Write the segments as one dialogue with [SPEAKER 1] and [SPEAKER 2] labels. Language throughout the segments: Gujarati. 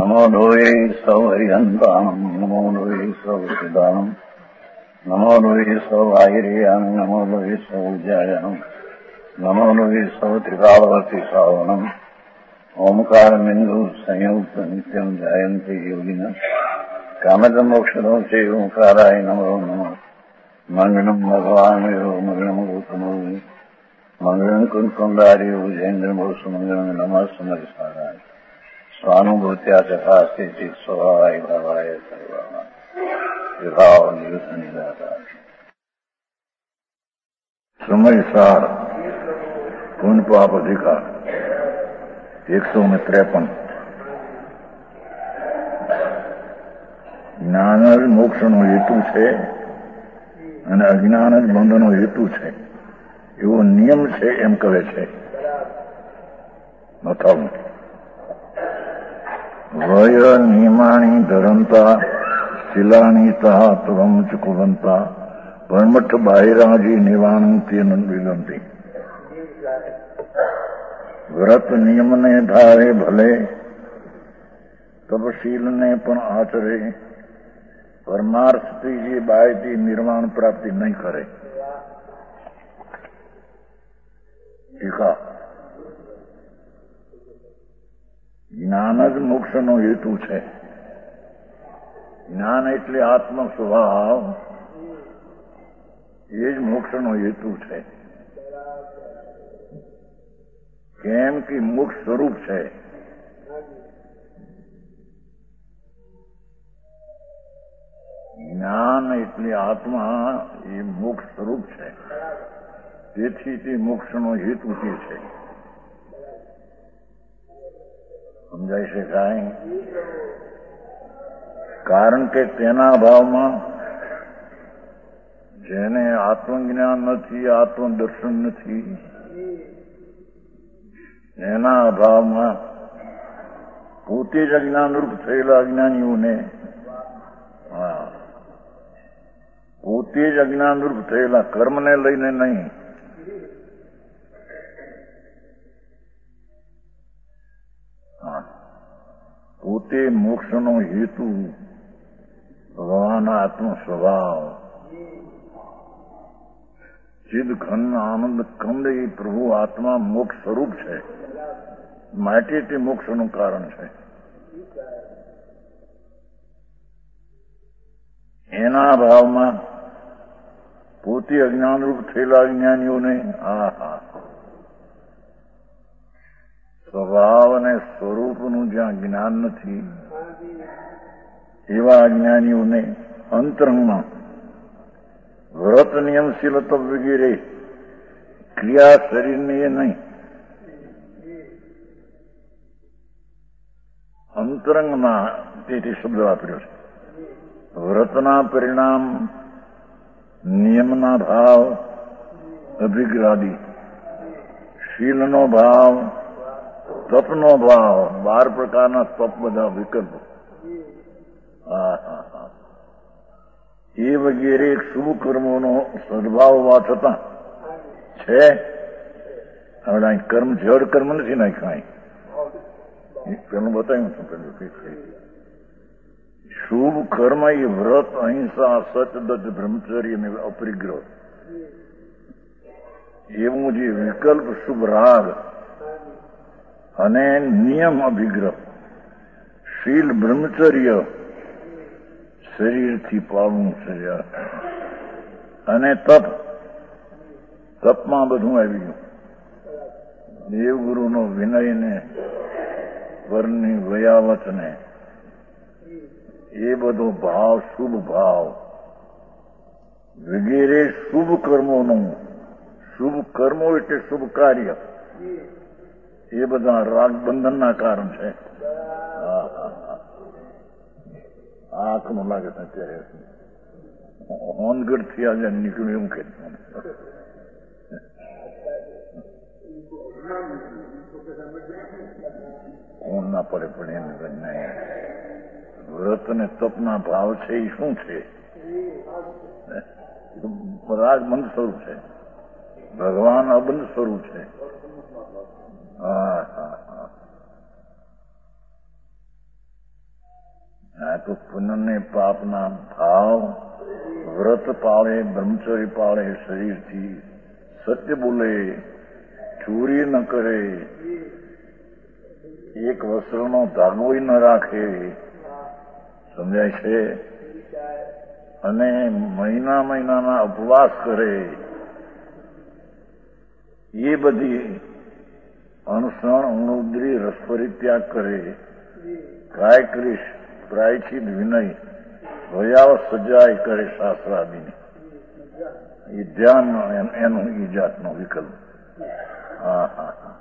[SPEAKER 1] નમો લોહે સૌ હરિહંતાણમ, નમો લોહે સૌ સિદ્ધાણમ, નમો લોહે સૌ આયર્યાન, નમો લોહે સૌ ઉજ્જાયનમ, નમો લોહે સૌ ત્રિકાળવતી શ્રાવણમ, ઓમકાર બિંદુ સંયુક્ત નિત્યમ જાયંતી યોગિન કામદ મોક્ષદો છે ઓંકારાય નમો નમઃ. મંગલમ ભગવાન મંગલમ ગૌતમો મંગલમ કુંકુંડાર્યો જૈન્દ્ર મોક્ષ મંગલમ નમઃ સમર્થારાય સ્વાનુભૂત્યા ચકાસ્તે સ્વભાવાય ભાવાય સર્વા વિભાવ નિદાતા. સમયસાર પૂન પાપ અધિકાર 153. જ્ઞાન જ મોક્ષનો હેતુ છે અને અજ્ઞાન જ બંધનો હેતુ છે એવો નિયમ છે એમ કહે છે. મથાવું વય નિયમાણી ધરંતા શિલાણી તા ત્વમ ચુકવંતા પરમઠ બાહિરાજી નિવાણંતી વિલંતી. વ્રત નિયમને ધારે ભલે, તપશીલને પણ આચરે, પરમાર્થથી જે બાયથી નિર્વાણ પ્રાપ્તિ નહીં કરે. ટીકા. જ્ઞાન જ મોક્ષનો હેતુ છે. જ્ઞાન એટલે આત્મ સ્વભાવ, એ જ મોક્ષનો હેતુ છે. કેમ કે મોક્ષ સ્વરૂપ છે. જ્ઞાન એટલે આત્મા એ મોક્ષ સ્વરૂપ છે, તેથી તે મોક્ષનો હેતુ તે છે. સમજાય છે કાંઈ? કારણ કે તેના અભાવમાં જેને આત્મજ્ઞાન નથી, આત્મદર્શન નથી, એના અભાવમાં પોતે જ અજ્ઞાનરૂપ થયેલા અજ્ઞાનીઓને, પોતે જ અજ્ઞાનરૂપ થયેલા કર્મને લઈને નહીં, પોતે મોક્ષનો હેતુ ભગવાનના આત્મ સ્વભાવ ચિદ ઘન આનંદ કંદ એ પ્રભુ આત્મા મોક્ષ સ્વરૂપ છે, માટે તે મોક્ષનું કારણ છે. એના ભાવમાં પોતે અજ્ઞાનરૂપ થયેલા અજ્ઞાનીઓને સ્વભાવ અને સ્વરૂપનું જ્યાં જ્ઞાન નથી એવા અજ્ઞાનીઓને અંતરંગમાં વ્રત નિયમશીલ વગેરે ક્રિયા શરીરની એ નહીં, અંતરંગમાં તેથી શબ્દ વાપર્યો છે. વ્રતના પરિણામ, નિયમના ભાવ, અભિગ્રાદી, શીલનો ભાવ, તપનો ભાવ, 12 પ્રકારના તપ, બધા વિકલ્પો, એ વગેરે શુભ કર્મોનો સદભાવ હોવા છતાં છે. હવે અહીં કર્મ જડ કર્મ નથી નાખ્યા. પેલું બતાવ્યું છું. પેલું શુભ કર્મ એ વ્રત, અહિંસા, સચદત્ત, બ્રહ્મચર્ય અને અપરિગ્રહ, એવું જે વિકલ્પ શુભ રાગ અને નિયમ અભિગ્રહ, શીલ બ્રહ્મચર્ય શરીરથી પાળવું છે, અને તપમાં બધું આવી ગયું. દેવગુરુનો વિનયને, વરની વયાવતને, એ બધો ભાવ, શુભ ભાવ વગેરે શુભ કર્મોનું, શુભ કર્મો એટલે શુભ કાર્ય, એ બધા રાગ બંધનના કારણ છે. આંખમાં લાગે છે અત્યારે હોનગઢ થી આજે નીકળ્યું એમ કે કોણ ના પડે પણ એમ વ્રત ને તપના ભાવ છે એ શું છે? રાગ બંધ સ્વરૂપ છે, ભગવાન અબંધ સ્વરૂપ છે. તો પુણ્ય પાપના ભાવ, વ્રત પાળે, બ્રહ્મચર્ય પાળે, શરીરથી સત્ય બોલે, ચોરી ન કરે, એક વસ્ત્રનો ધાગો ન રાખે, સમજાય છે, અને મહિના મહિનાના ઉપવાસ કરે, એ બધી અનુસરણ અણુદ્રી રસ પરિત્યાગ કરે, કાય ક્રિશ પ્રાયચિત વિનય ભયાવ સજાય કરે શાસ્ત્રાદિની, એ ધ્યાન એનું ઈ જાતનો વિકલ્પ. હા હા હા,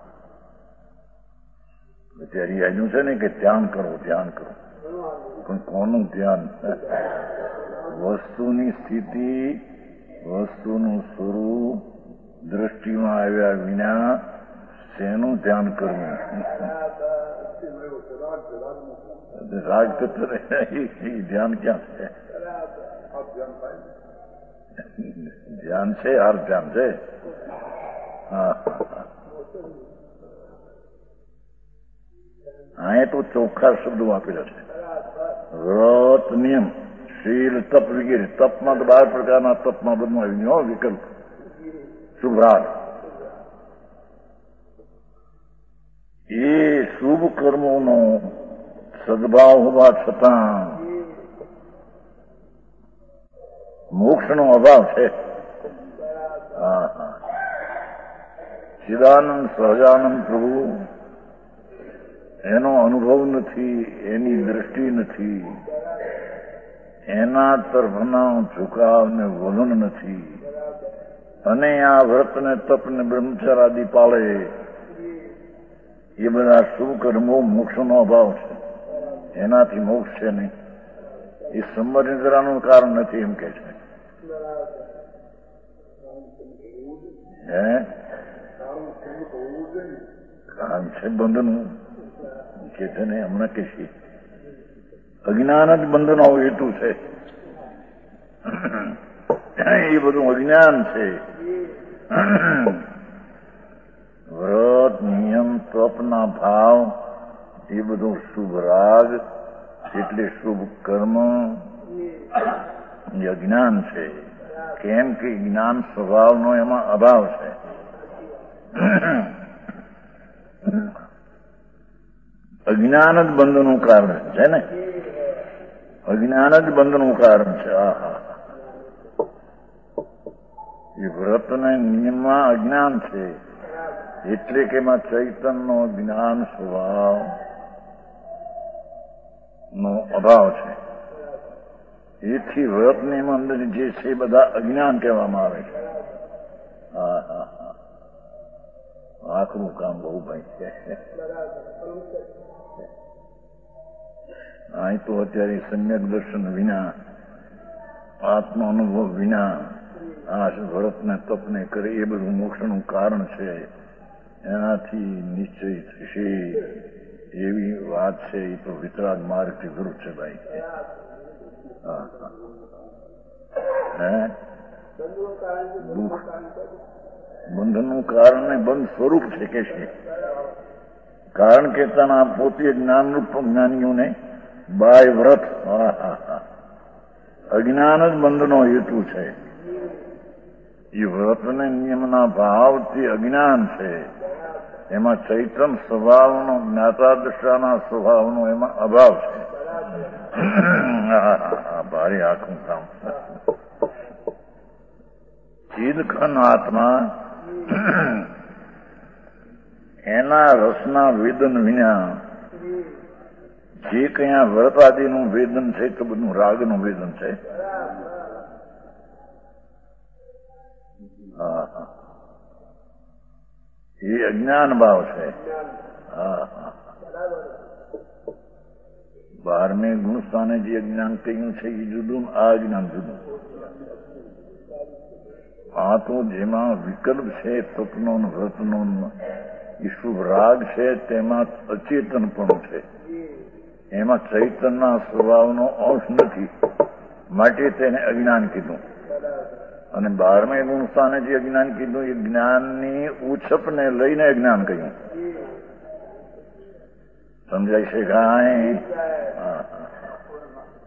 [SPEAKER 1] અત્યારે આજનું છે ને કે ધ્યાન કરો, ધ્યાન કરો, પણ કોનું ધ્યાન? વસ્તુની સ્થિતિ, વસ્તુનું સ્વરૂપ દ્રષ્ટિમાં આવ્યા વિના શેનું ધ્યાન કરવું? રાગ તત્વ ધ્યાન ક્યાં છે? ધ્યાન છે, હાર ધ્યાન છે. હા, હા, તો ચોખ્ખા શબ્દો આપેલા છે. વ્રત, નિયમ, શીલ, તપ વગેરે. તપમાં તો 12 પ્રકારના તપમાં બધું આવી ગયું વિકલ્પ. શુભરાગ એ શુભ કર્મોનો સદભાવ હોવા છતાં મોક્ષનો અભાવ છે. હા હા, ચિદાનંદ સહજાનંદ પ્રભુ એનો અનુભવ નથી, એની દ્રષ્ટિ નથી, એના તરફના ઝુકાવ ને વલણ નથી, અને આ વ્રત ને તપ ને બ્રહ્મચર્ય આદિ પાળે એ બધા શુભ કર્મો મોક્ષનો અભાવ છે. એનાથી મોક્ષ છે નહીં. એ સંબંધિતરાનું કારણ નથી એમ કે છે. હે, કારણ છે બંધનું કે છે ને, હમણાં કે છે અજ્ઞાન જ બંધનો હેતુ છે. એ બધું અજ્ઞાન છે. વ્રત, નિયમ, તપના ભાવ એ બધું શુભ રાગ એટલે શુભ કર્મ એ અજ્ઞાન છે. કેમ કે જ્ઞાન સ્વભાવનો એમાં અભાવ છે. અજ્ઞાન જ બંધનું કારણ છે ને, અજ્ઞાન જ બંધનું કારણ છે. આહા, એ વ્રત ને નિયમમાં અજ્ઞાન છે, એટલે કે એમાં ચૈતનનો જ્ઞાન સ્વભાવ નો અભાવ છે. એથી વ્રત નિયમ અંદર જે છે એ બધા અજ્ઞાન કહેવામાં આવે છે. હા હા હા, આખરું કામ બહુ ભાઈ છે. અહીં તો અત્યારે સમ્યક દર્શન વિના, આત્મ અનુભવ વિના આ વ્રતને તપને કરે એ બધું મોક્ષનું કારણ છે. એનાથી નિશ્ચય થશે એવી વાત છે. એ તો વિતરાગ માર્ગથી વિરુદ્ધ છે ભાઈ. હા હા, હે, દુઃખ બંધનનું કારણ ને બંધ સ્વરૂપ છે કે છે. કારણ કે તેના પોતે જ્ઞાનરૂપ જ્ઞાનીઓને બાય વ્રત, અજ્ઞાન જ બંધનો હેતુ છે. એ વ્રતને નિયમના ભાવથી અજ્ઞાન છે. એમાં ચૈતન સ્વભાવનો, જ્ઞાતા દશાના સ્વભાવનો એમાં અભાવ છે. ભારે આખું કામ. ચિદઘન આત્મા એના રસના વેદન વિના જે કયા વ્રત આદિનું વેદન છે તો બધું રાગનું વેદન છે. હા હા, એ અજ્ઞાન ભાવ છે. હા હા, 12મે ગુણસ્થાને જે અજ્ઞાન કહ્યું છે એ જુદું, આ અજ્ઞાન જુદું. આ તો જેમાં વિકલ્પ છે તપનો વ્રતનો એ શુભ રાગ છે, તેમાં અચેતન પણ છે. એમાં ચૈતનના સ્વભાવનો અંશ નથી, માટે તેને અજ્ઞાન કીધું. અને 12મે ગુણસ્થાને જે અજ્ઞાન કીધું એ જ્ઞાનની ઉછપને લઈને અજ્ઞાન કહ્યું. સમજાય છે કાંઈ?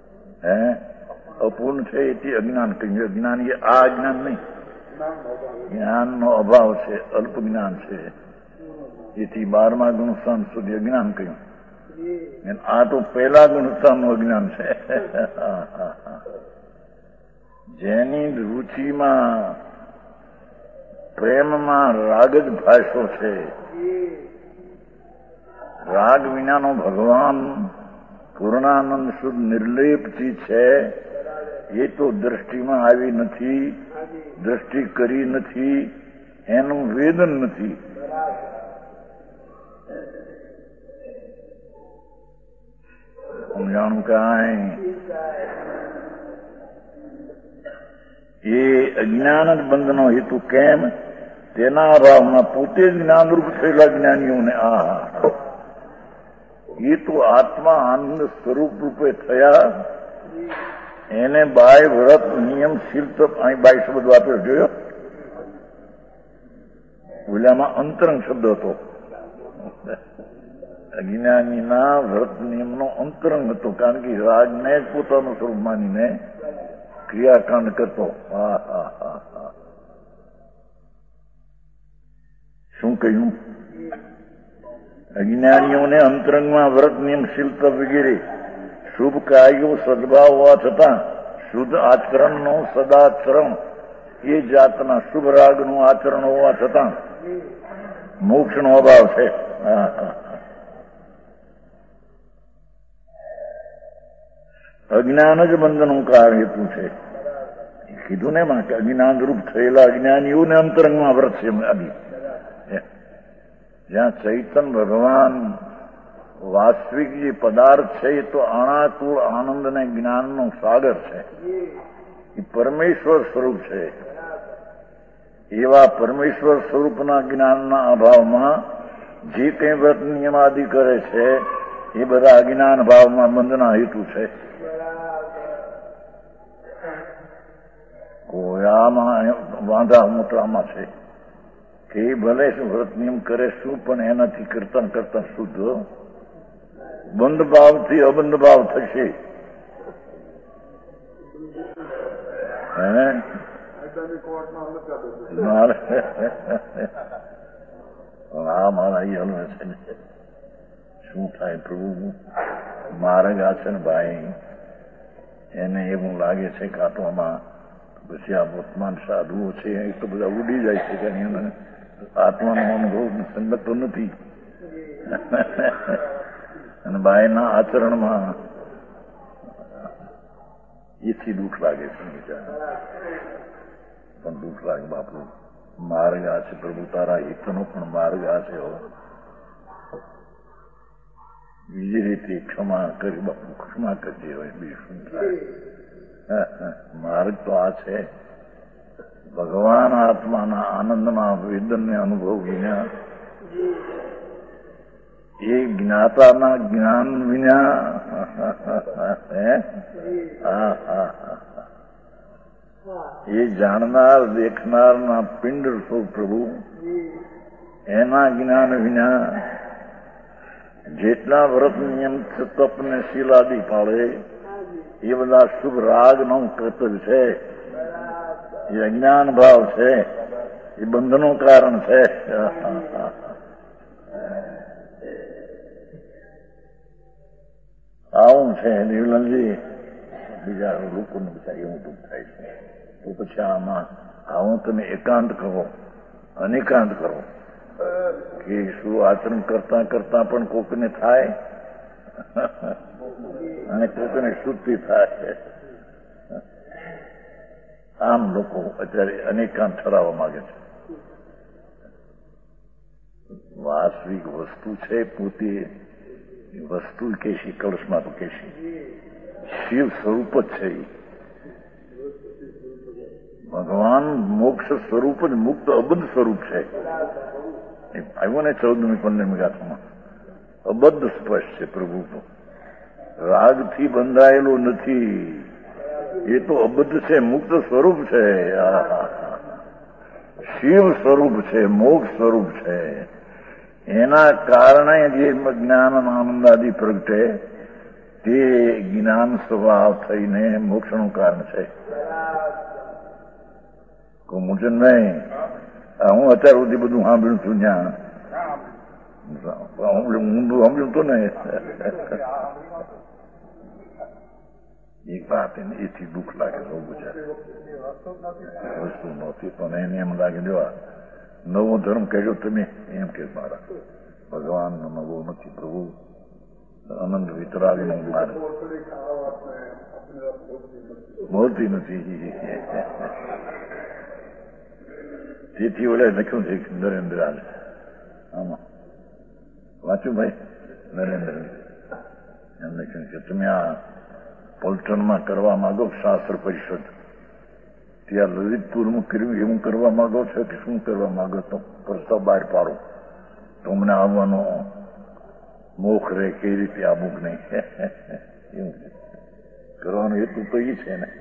[SPEAKER 1] હે અપૂર્ણ છે એથી અજ્ઞાન કહ્યું. અજ્ઞાન એ આ અજ્ઞાન નહીં, જ્ઞાનનો અભાવ છે, અલ્પ જ્ઞાન છે, એથી 12મા ગુણસ્થાન સુધી અજ્ઞાન કહ્યું. આ તો પહેલા ગુણસ્થાનનું અજ્ઞાન છે. જેની રુચિમાં પ્રેમમાં રાગ જ ભાષો છે, રાગ વિનાનો ભગવાન પૂર્ણાનંદ શુદ્ધ નિર્લેપથી છે, એ તો દ્રષ્ટિમાં આવી નથી, દ્રષ્ટિ કરી નથી, એનું વેદન નથી. સમજાણું કાંઈ? એ અજ્ઞાન જ બંધનો હેતુ. કેમ? તેના અભાવમાં પોતે જ જ્ઞાનરૂપ થયેલા જ્ઞાનીઓને એ તો આત્મા આનંદ સ્વરૂપ રૂપે થયા. એને બાય વ્રત નિયમ શીલ તપ, અહીં બાય શબ્દ વાપર્યો જોયો, ઓલામાં અંતરંગ શબ્દ હતો. અજ્ઞાનીના વ્રત નિયમનો અંતરંગ હતો, કારણ કે રાજને જ પોતાનું સ્વરૂપ માનીને ક્રિયાકાંડ કરતો. શું કહ્યું? અજ્ઞાનીઓને અંતરંગમાં વ્રત નિયમ શીલતા વગેરે શુભ કાર્યો સદભાવ હોવા છતાં શુદ્ધ આચરણનો સદાચરણ એ જાતના શુભ રાગનું આચરણ હોવા છતાં મોક્ષનો અભાવ છે. અજ્ઞાન જ બંધનનું કારણ હેતુ છે. કીધું ને એમાં કે અજ્ઞાન રૂપ થયેલા અજ્ઞાનીઓને અંતરંગમાં વ્રત છે. જ્યાં ચૈતન ભગવાન વાસ્તવિક જે પદાર્થ છે એ તો અણાકુળ આનંદ અને જ્ઞાનનો સાગર છે, એ પરમેશ્વર સ્વરૂપ છે. એવા પરમેશ્વર સ્વરૂપના જ્ઞાનના અભાવમાં જે કંઈ વ્રત નિયમ આદિ કરે છે એ બધા અજ્ઞાન ભાવમાં બંધના હેતુ છે. કોયામાં વાંધા મોટામાં છે કે ભલે વ્રત નિયમ કરે શું, પણ એનાથી કરતા કરતા શુદ્ધ બંધ ભાવથી અબંધ ભાવ થશે. મારા હલવે છે. શું થાય પ્રભુ? માર્ગ આ છે ને ભાઈ, એને એવું લાગે છે કે આત્મામાં પછી આ વર્તમાન સાધુઓ છે એ તો બધા ઉડી જાય છે, કે આત્માનો અનુભવ સંગત તો નથી. અને બાયના આચરણમાં એથી દુઃખ લાગે છે. પણ દુઃખ લાગે બાપુ, માર્ગ આ છે પ્રભુ, તારા હિતનો પણ માર્ગ આ છે. બીજી રીતે ક્ષમા કરી બાપુ, ક્ષમા કરજે. હોય બીજું શું થાય? માર્ગ તો આ છે. ભગવાન આત્માના આનંદના વેદનને અનુભવ વિના, એ જ્ઞાતાના જ્ઞાન વિના, એ જાણનાર દેખનારના પિંડ છો પ્રભુ, એના જ્ઞાન વિના જેટલા વ્રત નિયમ તપને શીલાદી પાડે એ બધા શુભ રાગનો કર્તવ્ય છે. એ અજ્ઞાન ભાવ છે, એ બંધનું કારણ છે. આવું છે દેવલાલજી. બીજા લોકોને બધા એવું દુઃખ થાય છે. તો પછી આમાં આવું તમે એકાંત કરો, અનેકાંત કરો, કે શું આચરણ કરતા કરતા પણ કોકને થાય અને કોકને શુદ્ધિ થાય. આમ લોકો અત્યારે અનેકાંત ઠરાવવા માંગે છે. વાસ્તવિક વસ્તુ છે પોતે વસ્તુ કેશી, કળશમાં તો કેશી શિવ સ્વરૂપ જ છે. ભગવાન મોક્ષ સ્વરૂપ જ મુક્ત અબદ્ધ સ્વરૂપ છે. આવ્યો ને 14મી 15મી ગાથામાં અબદ્ધ સ્પષ્ટ છે. પ્રભુ તો રાગથી બંધાયેલો નથી, એ તો અબદ્ધ છે, મુક્ત સ્વરૂપ છે, શિવ સ્વરૂપ છે, મોક્ષ સ્વરૂપ છે. એના કારણે જે જ્ઞાન આનંદ આદિ પ્રગટે તે જ્ઞાન સ્વભાવ થઈને મોક્ષનું કારણ છે. મુજન નહીં, હું અત્યાર સુધી બધું સાંભળ્યું છું, ત્યાં ઊંધું સાંભળ્યું હતું ને. એક વાત એને એથી દુઃખ લાગે બહુ બજાર વસ્તુ નહોતી, પણ એને એમ લાગે જો નવો ધર્મ કહ્યો તમે, એમ કે મારા ભગવાનનો નવો નથી, પ્રભુ અનંત વિતરાવીને મારે મળતી નથી. તેથી ઓલે લખ્યું છે નરેન્દ્ર આમાં વાંચ્યું ભાઈ, નરેન્દ્ર એમ લખ્યું કે તમે આ પલટણમાં કરવા માંગો શાસ્ત્ર પરિષદ, ત્યાં લલિતપુરમાં કર્યું એવું કરવા માંગો છો કે શું કરવા માંગો, તો પ્રસ્તાવ બહાર પાડો, તમને આવવાનો મોખ રહે, કઈ રીતે આવું નહીં. એવું કરવાનું હેતુ તો એ છે ને,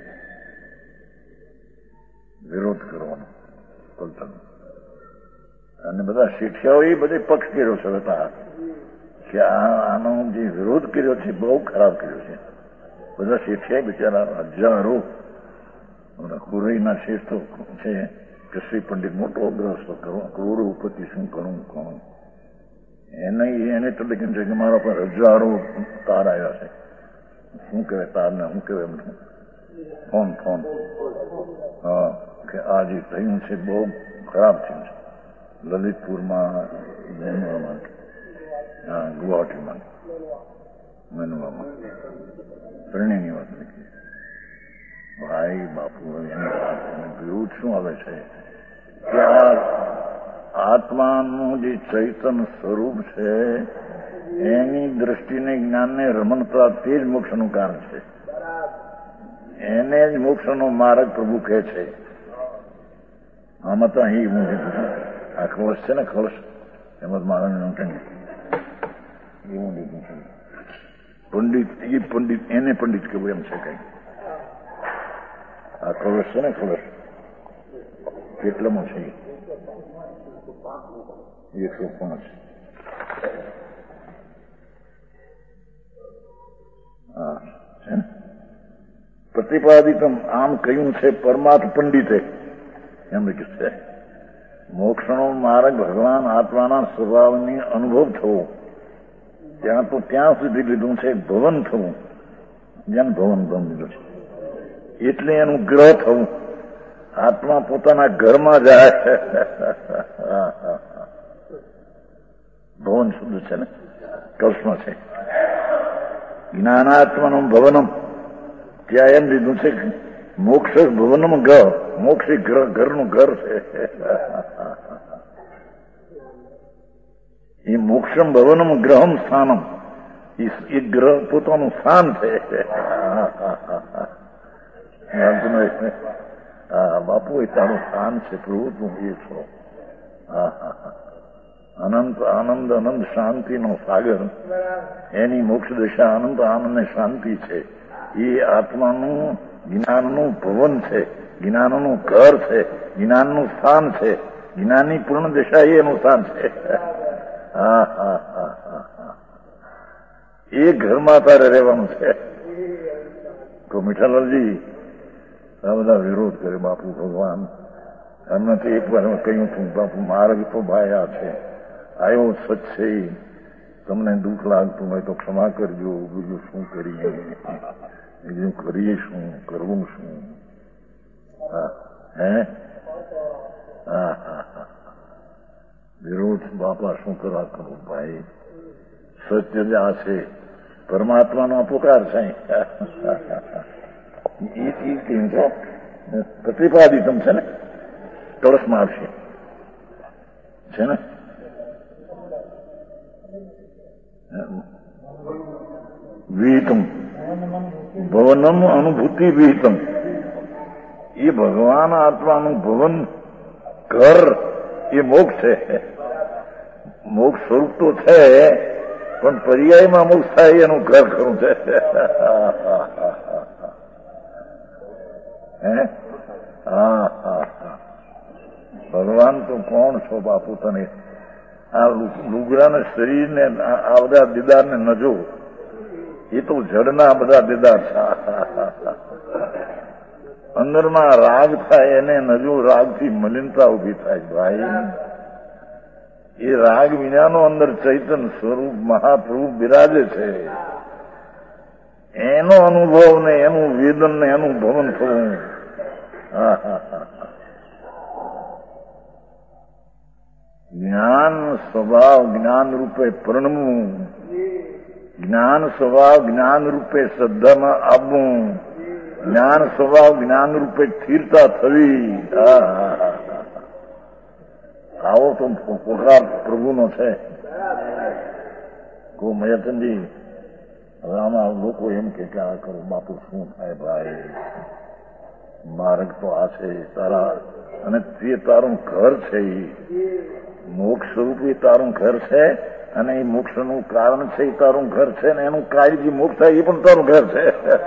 [SPEAKER 1] વિરોધ કરવાનો પલટન. અને બધા શિક્ષાઓ એ બધે પક્ષ કર્યો છે હતા કે આનો જે વિરોધ કર્યો છે બહુ ખરાબ કર્યો છે. બધા શિક્ષાએ બિચારા હજારો કુરઈના શેઠો છે કે શ્રી પંડિત મોટો ગ્રસ્ત કરોડોપતિ શું કરું કોણ એને તો લેકિન છે કે મારા પર હજારો તાર આવ્યા છે. શું કહેવાય તારને, શું કહેવાય ફોન હા, કે આ જે થયું છે બહુ ખરાબ થયું છે લલિતપુરમાં જન્મવામાં, ગુવાહાટીમાં મનવામાં પ્રણયની વાત લખી. ભાઈ બાપુ એની વાત વિરુદ્ધ શું આવે છે કે આ આત્માનું જે ચૈતન સ્વરૂપ છે એની દ્રષ્ટિને જ્ઞાનને રમણતા તે જ મોક્ષનું કારણ છે. એને જ મોક્ષનો માર્ગ પ્રભુ કહે છે. આમાં તો અહીં હું આ કળશ છે ને, કળશ એમાં મારા એવું લીધું છે. પંડિત એ પંડિત એને પંડિત કેવું એમ છે કઈ. આ કળશ છે ને, કળશ કેટલામાં છે? 105. હા છે ને. પ્રતિપાદિતમ આમ કહ્યું છે પરમાત્મ પંડિતે, એમ લખ્યું છે. મોક્ષનો માર્ગ ભગવાન આત્માના સ્વભાવની અનુભવ થવો, ત્યાં તો ત્યાં સુધી લીધું છે ભવન થવું, જેમ ભવન લીધું છે એટલે એનું ગ્રહ થવું, આત્મા પોતાના ઘરમાં જાય. ભવન શબ્દ છે ને, કલ્પમાં છે. જ્ઞાનાત્માનું ભવનમ, ત્યાં એમ લીધું છે મોક્ષ ભવનમ ઘર, મોક્ષ ઘરનું ઘર છે. એ મોક્ષમ ભવનમ ગ્રહમ સ્થાનમ, એ ગ્રહ પોતાનું સ્થાન છે. બાપુ એ તારું સ્થાન છે, પ્રભુ તું એ છો. અનંત આનંદ, અનંત શાંતિનો સાગર, એની મોક્ષ દશા અનંત આનંદ ને શાંતિ છે. એ આત્માનું જ્ઞાનનું ભવન છે, જ્ઞાનનું ઘર છે, જ્ઞાનનું સ્થાન છે. જ્ઞાનની પૂર્ણ દશા એનું સ્થાન છે. એ ઘરમાં તારે રહેવાનું છે. તો મીઠાલાલજી આ બધા વિરોધ કરે બાપુ ભગવાન. એમનાથી એક વાર કહ્યું હતું બાપુ માર્ગ તો ભાઈ આ છે, આવ્યો સચ છે, તમને દુઃખ લાગતું હોય તો ક્ષમા કરજો, બીજું શું કરીએ, બીજું કરીએ શું, કરવું શું. હે વિરોધ બાપા શું કરવા કરું ભાઈ, સત્ય જ આ છે, પરમાત્માનો અપકાર છે. એ કેમ છો પ્રતિપાદિતમ છે ને, કળશમાં આવશે છે ને. વિહિતમ ભવનમ અનુભૂતિ વિહિતમ, એ ભગવાન આત્માનું ભવન ઘર એ મોક્ષ છે. મોક્ષ સ્વરૂપ તો છે પણ પર્યાયમાં મોક્ષ થાય એનું ઘર ખરું છે. ભગવાન તો કોણ છો બાપુ તને? આ લુગડાના શરીરને આ બધા દીદારને નજો, એ તો જડના બધા દેદાર છે. અંદરમાં રાગ થાય એને નજો રાગથી મલિનતા ઉભી થાય ભાઈ. એ રાગ વિનાનો અંદર ચૈતન્ય સ્વરૂપ મહાપ્રભુ બિરાજે છે. એનો અનુભવ ને એનું વેદન ને એનું ભવન થવું. જ્ઞાન સ્વભાવ જ્ઞાન રૂપે પ્રણમવું, જ્ઞાન સ્વભાવ જ્ઞાન રૂપે શ્રદ્ધામાં આવવું, જ્ઞાન સ્વભાવ જ્ઞાન રૂપે સ્થિરતા થવી. આવો તો પોકાર પ્રભુનો છે. કો મયતનજી હવે આમાં લોકો એમ કે આ કરો બાપુ શું થાય ભાઈ, માર્ગ તો આ છે તારા, અને તે તારું ઘર છે. મોક્ષ સ્વરૂપી તારું ઘર છે અને એ મોક્ષનું કારણ છે એ તારું ઘર છે ને એનું કાર્ય મોક્ષ થાય એ પણ તારું ઘર છે.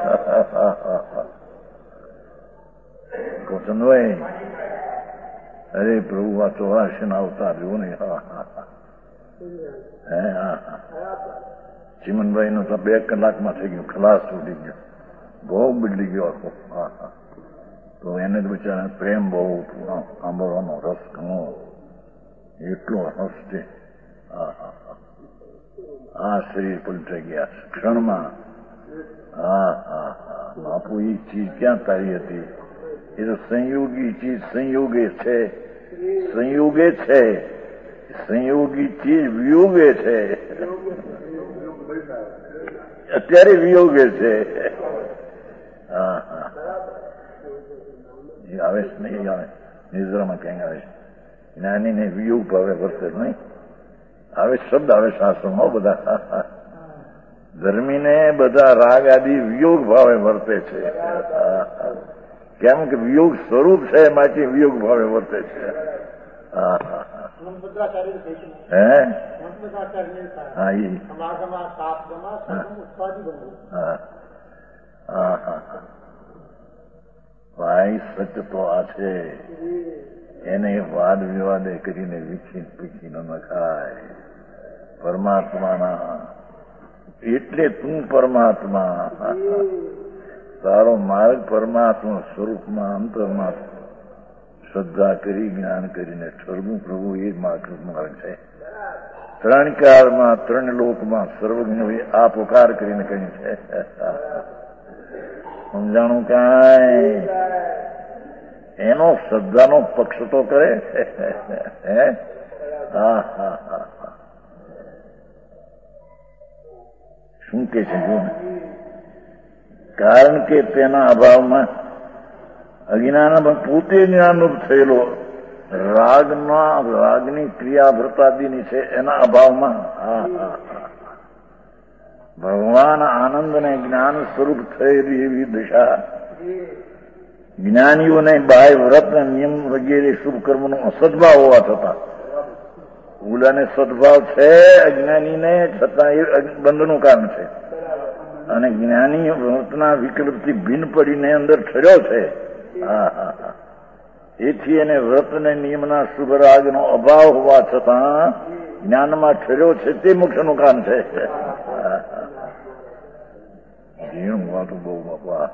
[SPEAKER 1] ચંદભાઈ અરે પ્રભુ આ 84 ના અવતાર જોવો ને. ચીમનભાઈ નું તો 2 કલાકમાં થઈ ગયું, ખલાસ છૂટી ગયો, બહુ બદલી ગયો આખો. તો એને તો બિચારા પ્રેમ બહુ સાંભળવાનો રસ ઘણો, એટલો રસ છે. આ શરીર પલટાઈ ગયા ક્ષણમાં. બાપુ એ ચીજ ક્યાં તારી હતી? એ તો સંયોગી ચીજ સંયોગે છે, સંયોગે છે. સંયોગી ચીજ વિયોગે છે, અત્યારે વિયોગે છે. આવે છે નહીં આવે નિદ્રામાં ક્યાંય આવે છે. જ્ઞાનીને વિયોગ ભાવે વર્તે નહીં આવે શબ્દ આવે શાસ્ત્રોમાં બધા. ધર્મીને બધા રાગ આદિ વિયોગ ભાવે વર્તે છે. કેમ કે વિયોગ સ્વરૂપ છે એમાંથી વિયોગ ભાવે વર્તે છે. ભાઈ સત્ય તો આ છે, એને વાદ વિવાદે કરીને પીખી ન નખાય. પરમાત્માના એટલે તું પરમાત્મા, તારો માર્ગ પરમાત્મા સ્વરૂપમાં અંતરમાં શ્રદ્ધા કરી જ્ઞાન કરીને ઠરવું પ્રભુ એ માર્ગ છે. 3 કાળમાં 3 લોકમાં સર્વજ્ઞ આ પોકાર કરીને કહ્યું છે. સમજાણું કાંઈ? એનો શ્રદ્ધાનો પક્ષ તો કરે. શું કે છે જો? કારણ કે તેના અભાવમાં અજ્ઞાનમાં પોતે જ્ઞાનરૂપ થયેલો રાગની ક્રિયા ભ્રતાદિની છે એના અભાવમાં ભગવાન આનંદને જ્ઞાન સ્વરૂપ થયેલી એવી દશા જ્ઞાનીઓને બાહ્ય વ્રત નિયમ વગેરે શુભ કર્મનો અસદભાવ હોવા છતાં, ઓલાને સદભાવ છે અજ્ઞાનીને, છતાં એ બંધનું કારણ છે. અને જ્ઞાની વ્રતના વિકલ્પથી ભિન્ન પડીને અંદર ઠર્યો છે. એથી એને વ્રત ને નિયમના શુભ રાગનો અભાવ હોવા છતાં જ્ઞાનમાં ઠર્યો છે તે મોક્ષનું કામ છે. જીણું વાતું બહુ બાપા.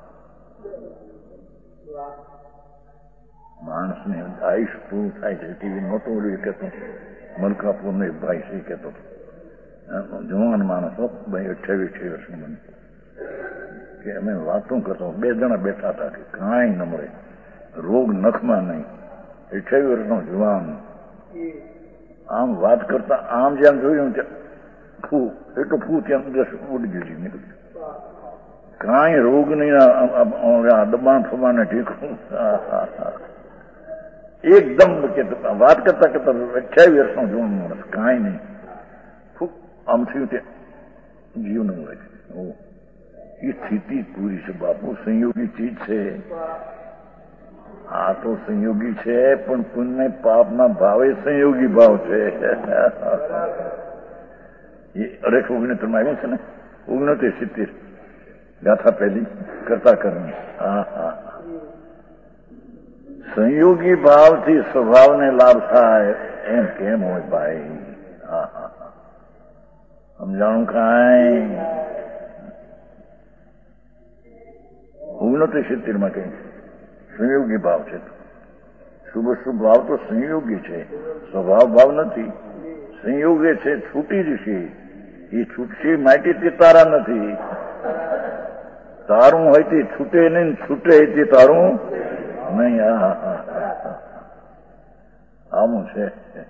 [SPEAKER 1] માણસને આયુષ પૂરું થાય છે. ટીવી નહોતું ઓલું કહેતો, મલકાપુર નો ભાઈ છે કહેતો, જવાન માણસ ભાઈ 28 વર્ષનું મને કે અમે વાતો કરતો, 2 જણા બેઠા હતા કે કાંઈ ન મળે, રોગ નખમાં નહીં, 28 વર્ષનો જવાન. આમ વાત કરતા આમ જેમ જોયું ફૂ એટલું ફૂ ત્યાં ઉડી ગયું નીકળ્યું. કાંઈ રોગ નહીં, દબાણ ફબાને ઠીકું એકદમ વાત કરતા કરતા 28 વર્ષનો જવાન માણસ કાંઈ નહીં, આમ થયું તે જીવ ન મળે. એ સ્થિતિ પૂરી છે બાપુ. સંયોગી ચીજ છે આ તો, સંયોગી છે પણ પુણ્ય પાપના ભાવે સંયોગી ભાવ છે. એ 1869 આવ્યું છે ને, 69-70 ગાથા પહેલી કરતા કરવી. સંયોગી ભાવથી સ્વભાવને લાભ થાય એમ કેમ હોય ભાઈ? સમજાણું કાંઈ? એવું નથી 70 માં કઈ સંયોગી ભાવ છે. શુભ શુભ ભાવ તો સંયોગી છે, સ્વભાવ ભાવ નથી. સંયોગે છે, છૂટી જશે. એ છૂટશે માટે તે તારા નથી. તારું હોય તે છૂટે નહીં, છૂટે તે તારું નહીં. આવું છે.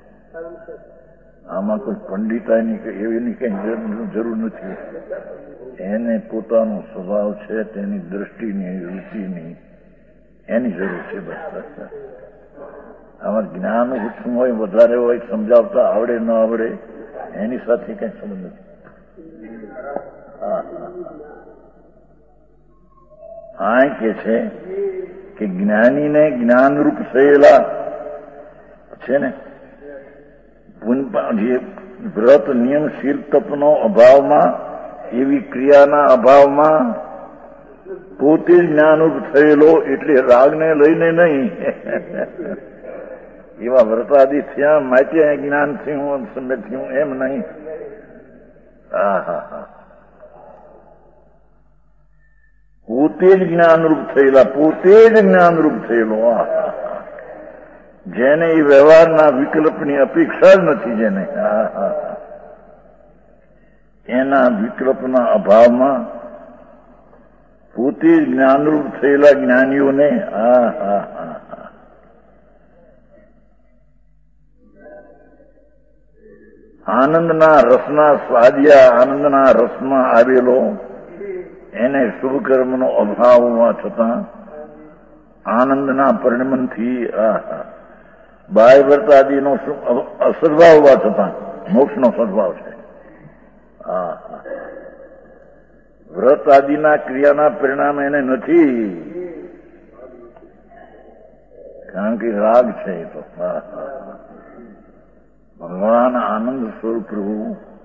[SPEAKER 1] આમાં કોઈ પંડિતાની એવીની કઈ જરૂર નથી. એને પોતાનો સ્વભાવ છે, તેની દ્રષ્ટિની, રુચિની, એની જરૂર છે. બસ આમાં જ્ઞાન ઓછું હોય, વધારે હોય, સમજાવતા આવડે ન આવડે, એની સાથે કઈ સંબંધ નથી. આ કે છે કે જ્ઞાનીને જ્ઞાનરૂપ થયેલા છે ને, જે વ્રત નિયમશીલ તપનો અભાવમાં, એવી ક્રિયાના અભાવમાં પોતે જ જ્ઞાનરૂપ થયેલો, એટલે રાગને લઈને નહીં. એવા વ્રતાદિ થયા માટે જ્ઞાન થયું, સમ્યક થયું, એમ નહીં. પોતે જ જ્ઞાનરૂપ થયેલા, પોતે જ જ્ઞાનરૂપ થયેલો. જેને એ વ્યવહારના વિકલ્પની અપેક્ષા જ નથી, જેને એના વિકલ્પના અભાવમાં પોતે જ જ્ઞાનરૂપ થયેલા જ્ઞાનીઓને આનંદના રસના સ્વાદિયા, આનંદના રસમાં આવેલો, એને શુભ કર્મનો અભાવ હોવા છતાં આનંદના પરિણમનથી બાહ્ય વર્તાદિનો અસદભાવ હોવા છતાં મોક્ષનો સદભાવ છે. વ્રત આદિના ક્રિયાના પરિણામ એને નથી, કારણ કે રાગ છે. એ તો ભગવાન આનંદ સ્વરૂપ પ્રભુ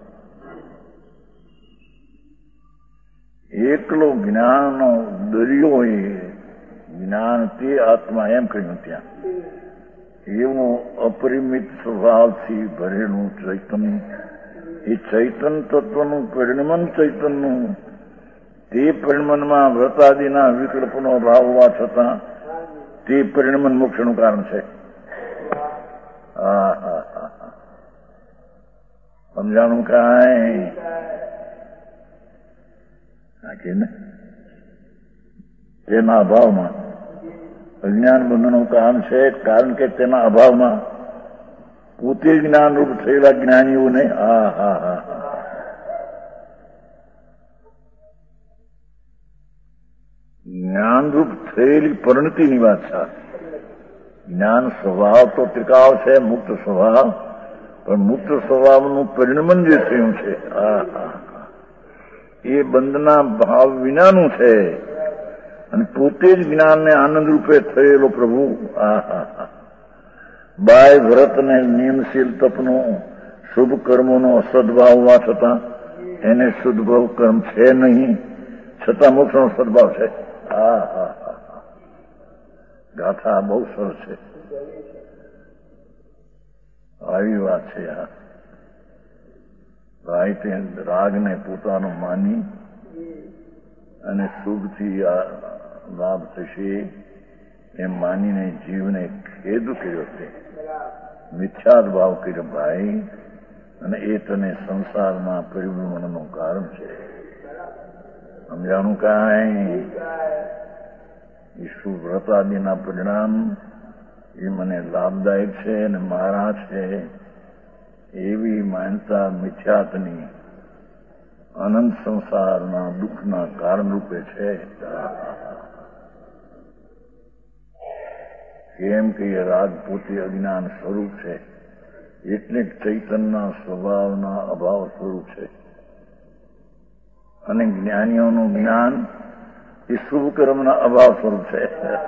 [SPEAKER 1] એકલો જ્ઞાનનો દરિયો, એ જ્ઞાન તે આત્મા, એમ કહ્યું ત્યાં. એવું અપરિમિત સ્વભાવથી ભરેલું ચૈતન્ય, એ ચૈતન તત્વનું પરિણમન, ચૈતનનું તે પરિણમનમાં વ્રતાદિના વિકલ્પનો અભાવ હોવા છતાં તે પરિણમન મોક્ષનું કારણ છે. સમજાણું કાંઈ ને? તેના અભાવમાં અજ્ઞાન બંધનનું કામ છે, કારણ કે તેના અભાવમાં પોતે જ્ઞાનરૂપ થયેલા જ્ઞાનીઓને જ્ઞાનરૂપ થયેલી પરિણતિની વાત છે. જ્ઞાન સ્વભાવ તો ત્રિકાવ છે, મુક્ત સ્વભાવ, પણ મુક્ત સ્વભાવનું પરિણમન જે થયું છે એ બંધના ભાવ વિનાનું છે, અને પોતે જ જ્ઞાનને આનંદ રૂપે થયેલો પ્રભુ. બાય વ્રતને નિયમશીલ તપનો શુભ કર્મોનો સદભાવ હોવા છતાં એને શુદ્ધભાવ કર્મ છે નહીં, છતાં મોક્ષનો સદભાવ છે. ગાથા બહુ સરસ છે. આવી વાત છે. રાઈતે રાગને પોતાનો માની અને શુભથી લાભ થશે એમ માનીને જીવને ખેદ કર્યો છે, મિથ્યાદ ભાવ કર્યો ભાઈ, અને એ તને સંસારમાં પરિભ્રમણનું કારણ છે. સમજાણું કાંઈ? ઈશ્વર વ્રતાદિના પરિણામ એ મને લાભદાયક છે અને મારા છે, એવી માનતા મિથ્યાતની અનંત સંસારના દુઃખના કારણ રૂપે છે. કેમ કે એ રાગ પોતે અજ્ઞાન સ્વરૂપ છે, એટલે ચૈતનના સ્વભાવના અભાવ સ્વરૂપ છે, અને જ્ઞાનીઓનું જ્ઞાન એ શુભ કર્મના અભાવ સ્વરૂપ છે.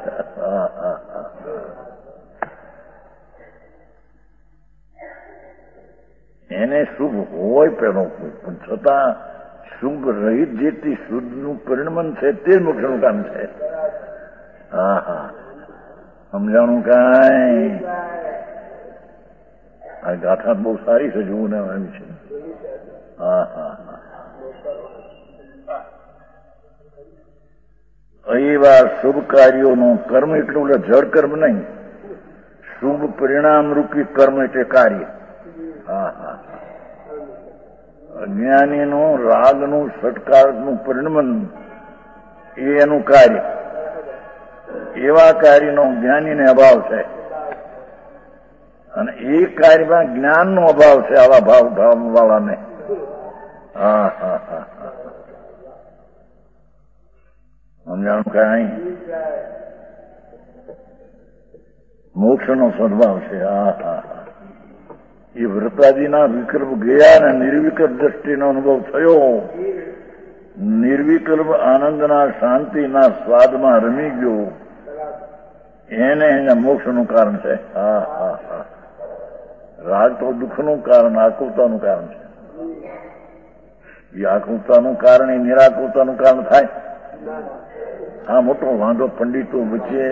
[SPEAKER 1] એને શુભ હોય પેલો, પણ છતાં શુભ રહિત જેથી શુદ્ધનું પરિણમન છે તે મોક્ષનું કામ છે. સમજાણું કાંઈ? આ ગાથા બહુ સારી છે, જોવું ને આવી છે. એવા શુભ કાર્યોનો કર્મ એટલું જળ કર્મ નહીં, શુભ પરિણામ રૂપી કર્મ એટલે કાર્ય. હા હા. અજ્ઞાનીનું રાગનું સત્કારનું પરિણમન એ એનું કાર્ય. એવા કાર્યનો જ્ઞાનીને અભાવ છે અને એ કાર્યમાં જ્ઞાનનો અભાવ છે આવા ભાવ વાળાને. હા હા હા હા. સમજાણું કઈ? મોક્ષનો સદભાવ છે. હા હા હા. એ વ્રતાજીના વિકલ્પ ગયા ને નિર્વિકલ્પ દ્રષ્ટિનો અનુભવ થયો. નિર્વિકલ્પ આનંદના શાંતિના સ્વાદમાં રમી ગયો. એને એના મોક્ષનું કારણ છે. હા હા હા. રાગ તો દુઃખનું કારણ, આકુરતાનું કારણ છે. એ આકુરતાનું કારણ એ નિરાકુરતાનું કારણ થાય. આ મોટો વાંધો પંડિતો વચ્ચે,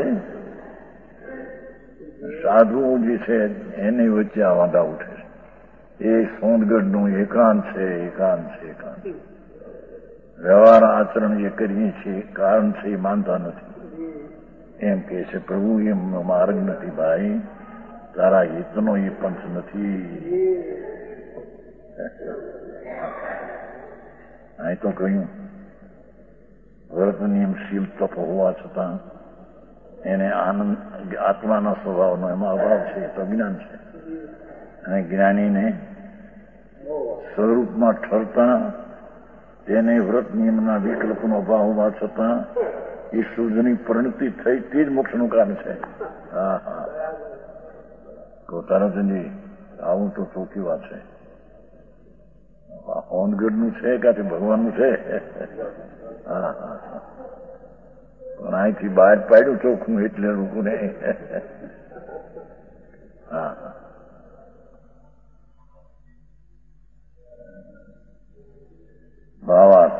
[SPEAKER 1] સાધુઓ જે છે એની વચ્ચે આ વાંધા ઉઠે છે. એ સોનગઢનું એકાંત છે, એકાંત છે, એકાંત. વ્યવહાર આચરણ જે કરીએ છીએ કારણ છે એ માનતા નથી. એમ કે છે પ્રભુ એમ માર્ગ નથી ભાઈ, તારા હિતનો એ પંથ નથી. અહીં તો કહ્યું વ્રત નિયમશીલ તપ હોવા છતાં એને આનંદ આત્માના સ્વભાવનો એમાં અભાવ છે, તો જ્ઞાન છે. અને જ્ઞાનીને સ્વરૂપમાં ઠરતા તેને વ્રત નિયમના વિકલ્પનો અભાવ હોવા છતાં એ શુદ્ધની પરિણતિ થઈ તે જ મોક્ષનું કારણ છે. હા હા. તારાચંદજી આવું તો ચોખ્ખી વાત છે. હોનગઢનું છે કે ભગવાનનું છે? હા હા. પણ અહીંથી બહાર પાડ્યું ચોખ્ખું એટલે લોકોને. હા હા. ભાવાર્થ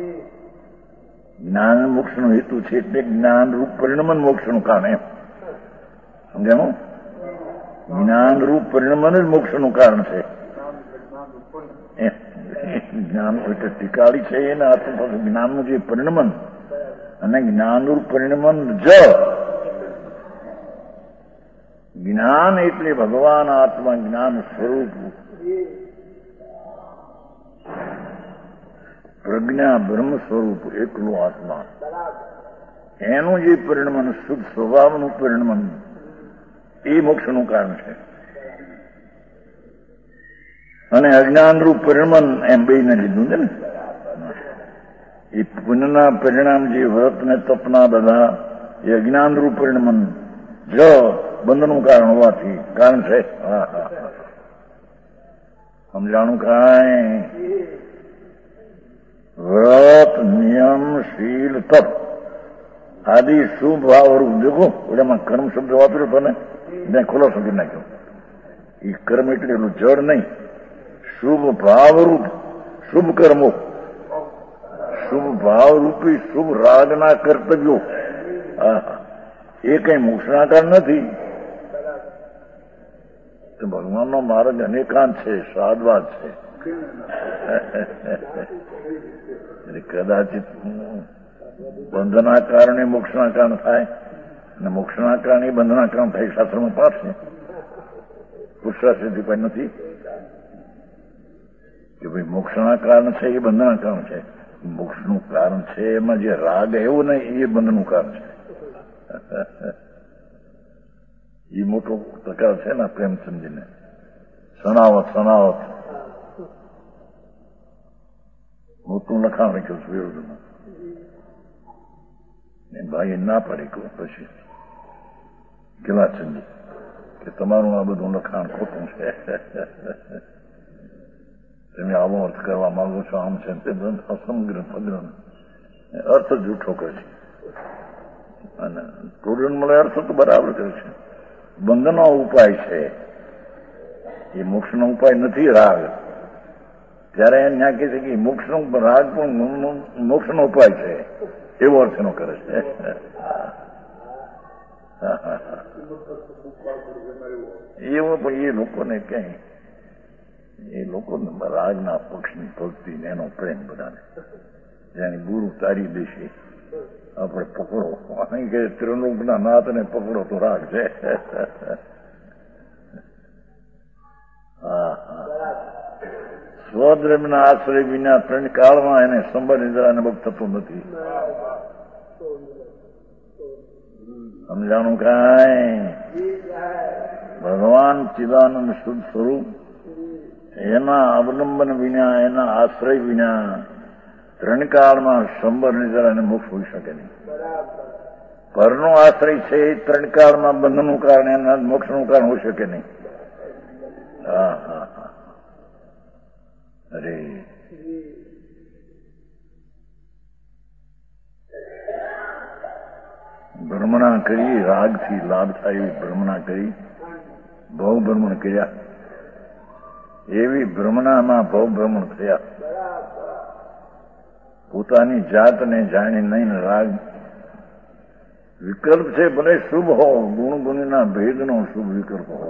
[SPEAKER 1] જ્ઞાન મોક્ષનો હેતુ છે એટલે જ્ઞાન રૂપ પરિણમન મોક્ષનું કારણ. એમ સમજાણું? જ્ઞાન રૂપ પરિણમન જ મોક્ષનું કારણ છે. જ્ઞાન એટલે ટીકાળી છે એના અર્થ જ્ઞાનનું જે પરિણમન અને જ્ઞાનરૂપ પરિણમન જ્ઞાન એટલે ભગવાન આત્મા જ્ઞાન સ્વરૂપ પ્રજ્ઞા બ્રહ્મ સ્વરૂપ એકલું આત્મા, એનું જે પરિણમન શુદ્ધ સ્વભાવનું પરિણમન એ મોક્ષનું કારણ છે. અને અજ્ઞાનરૂપ પરિણમન એમ બેને લીધું છે ને. એ પુણ્યના પરિણામ જે વ્રત ને તપના બધા એ અજ્ઞાનરૂપ પરિણમન બંધનું કારણ હોવાથી કારણ છે. હા હા હા. સમજાણું કાંઈ? વ્રત નિયમ શીલ તપ આદિ શુભ ભાવરૂપ દેખો એમાં કર્મ શબ્દ વાપર્યો હતો ને, મેં ખુલાસો કરી નાખ્યો. એ કર્મ એટલે એનું જડ નહીં, શુભ ભાવરૂપ શુભ કર્મો, શુભ ભાવરૂપી શુભ રાગના કર્તવ્યો. એ કઈ મોક્ષના કારણ નથી. ભગવાનનો માર્ગ અનેકાંત છે, સાદવાદ છે. કદાચિત બંધના કારણે મોક્ષના કારણ થાય અને મોક્ષના કારણે બંધના કારણ થાય. શાસ્ત્રમાં પાઠ છે, પુરુષાર્થથી પણ નથી કે ભાઈ મોક્ષના કારણ છે એ બંધના કારણ છે. મોક્ષનું કારણ છે એમાં જે રાગ એવું નહીં એ બંધનું કારણ છે. એ મોટો પ્રકાર છે ને પ્રેમચંદજીને સનાવત મોટું લખાણ રાખ્યું છે વિરોધમાં. ભાઈ ના પાડી કહું પછી ગિલાચંદી કે તમારું આ બધું લખાણ ખોટું છે, તમે આવો અર્થ કરવા માંગો છો, આમ છે તે અસમગ્ર પગ્ર અર્થ જૂઠો કરે છે. અને સ્ટુડન્ટ મળે અર્થ તો બરાબર કરે છે. બંધનો ઉપાય છે એ મોક્ષનો ઉપાય નથી રાગ. ત્યારે ત્યાં કહે છે કે મોક્ષનો રાગ પણ મોક્ષનો ઉપાય છે એવો અર્થ એનો કરે છે. એવો પણ એ લોકોને ક્યાંય એ લોકોને રાગના પક્ષની ભક્તિ એનો પ્રેમ બધાને જેની ગુરુ તારી દેશે. આપણે પકડો અહીં કે ત્રિલોકના નાથને પકડો તો રાગ છે. હા હા, સ્વદ્રવ્યના આશ્રય વિના ત્રણ કાળમાં એને સંબંધ નિદ્રાને મુક્ત થતું નથી. સમજાણું કાંઈ? ભગવાન ચિદાનંદ શુદ્ધ સ્વરૂપ એના અવલંબન વિના, એના આશ્રય વિના ત્રણ કાળમાં સંબર નિદ્રા અને મોક્ષ હોઈ શકે નહીં. પરનો આશ્રય છે એ ત્રણ કાળમાં બંધનું કારણ, એના મોક્ષનું કારણ હોઈ શકે નહીં. હા હા હા, અરે ભ્રમણા કરી, રાગથી લાભ થાય એવી ભ્રમણા કરી, ભવ ભ્રમણ કર્યા, એવી ભ્રમણામાં ભવ ભ્રમણ થયા. પોતાની જાતને જાણી નહીં. રાગ વિકલ્પ છે, ભલે શુભ હો, ગુણ ગુણના ભેદનો શુભ વિકલ્પ હો,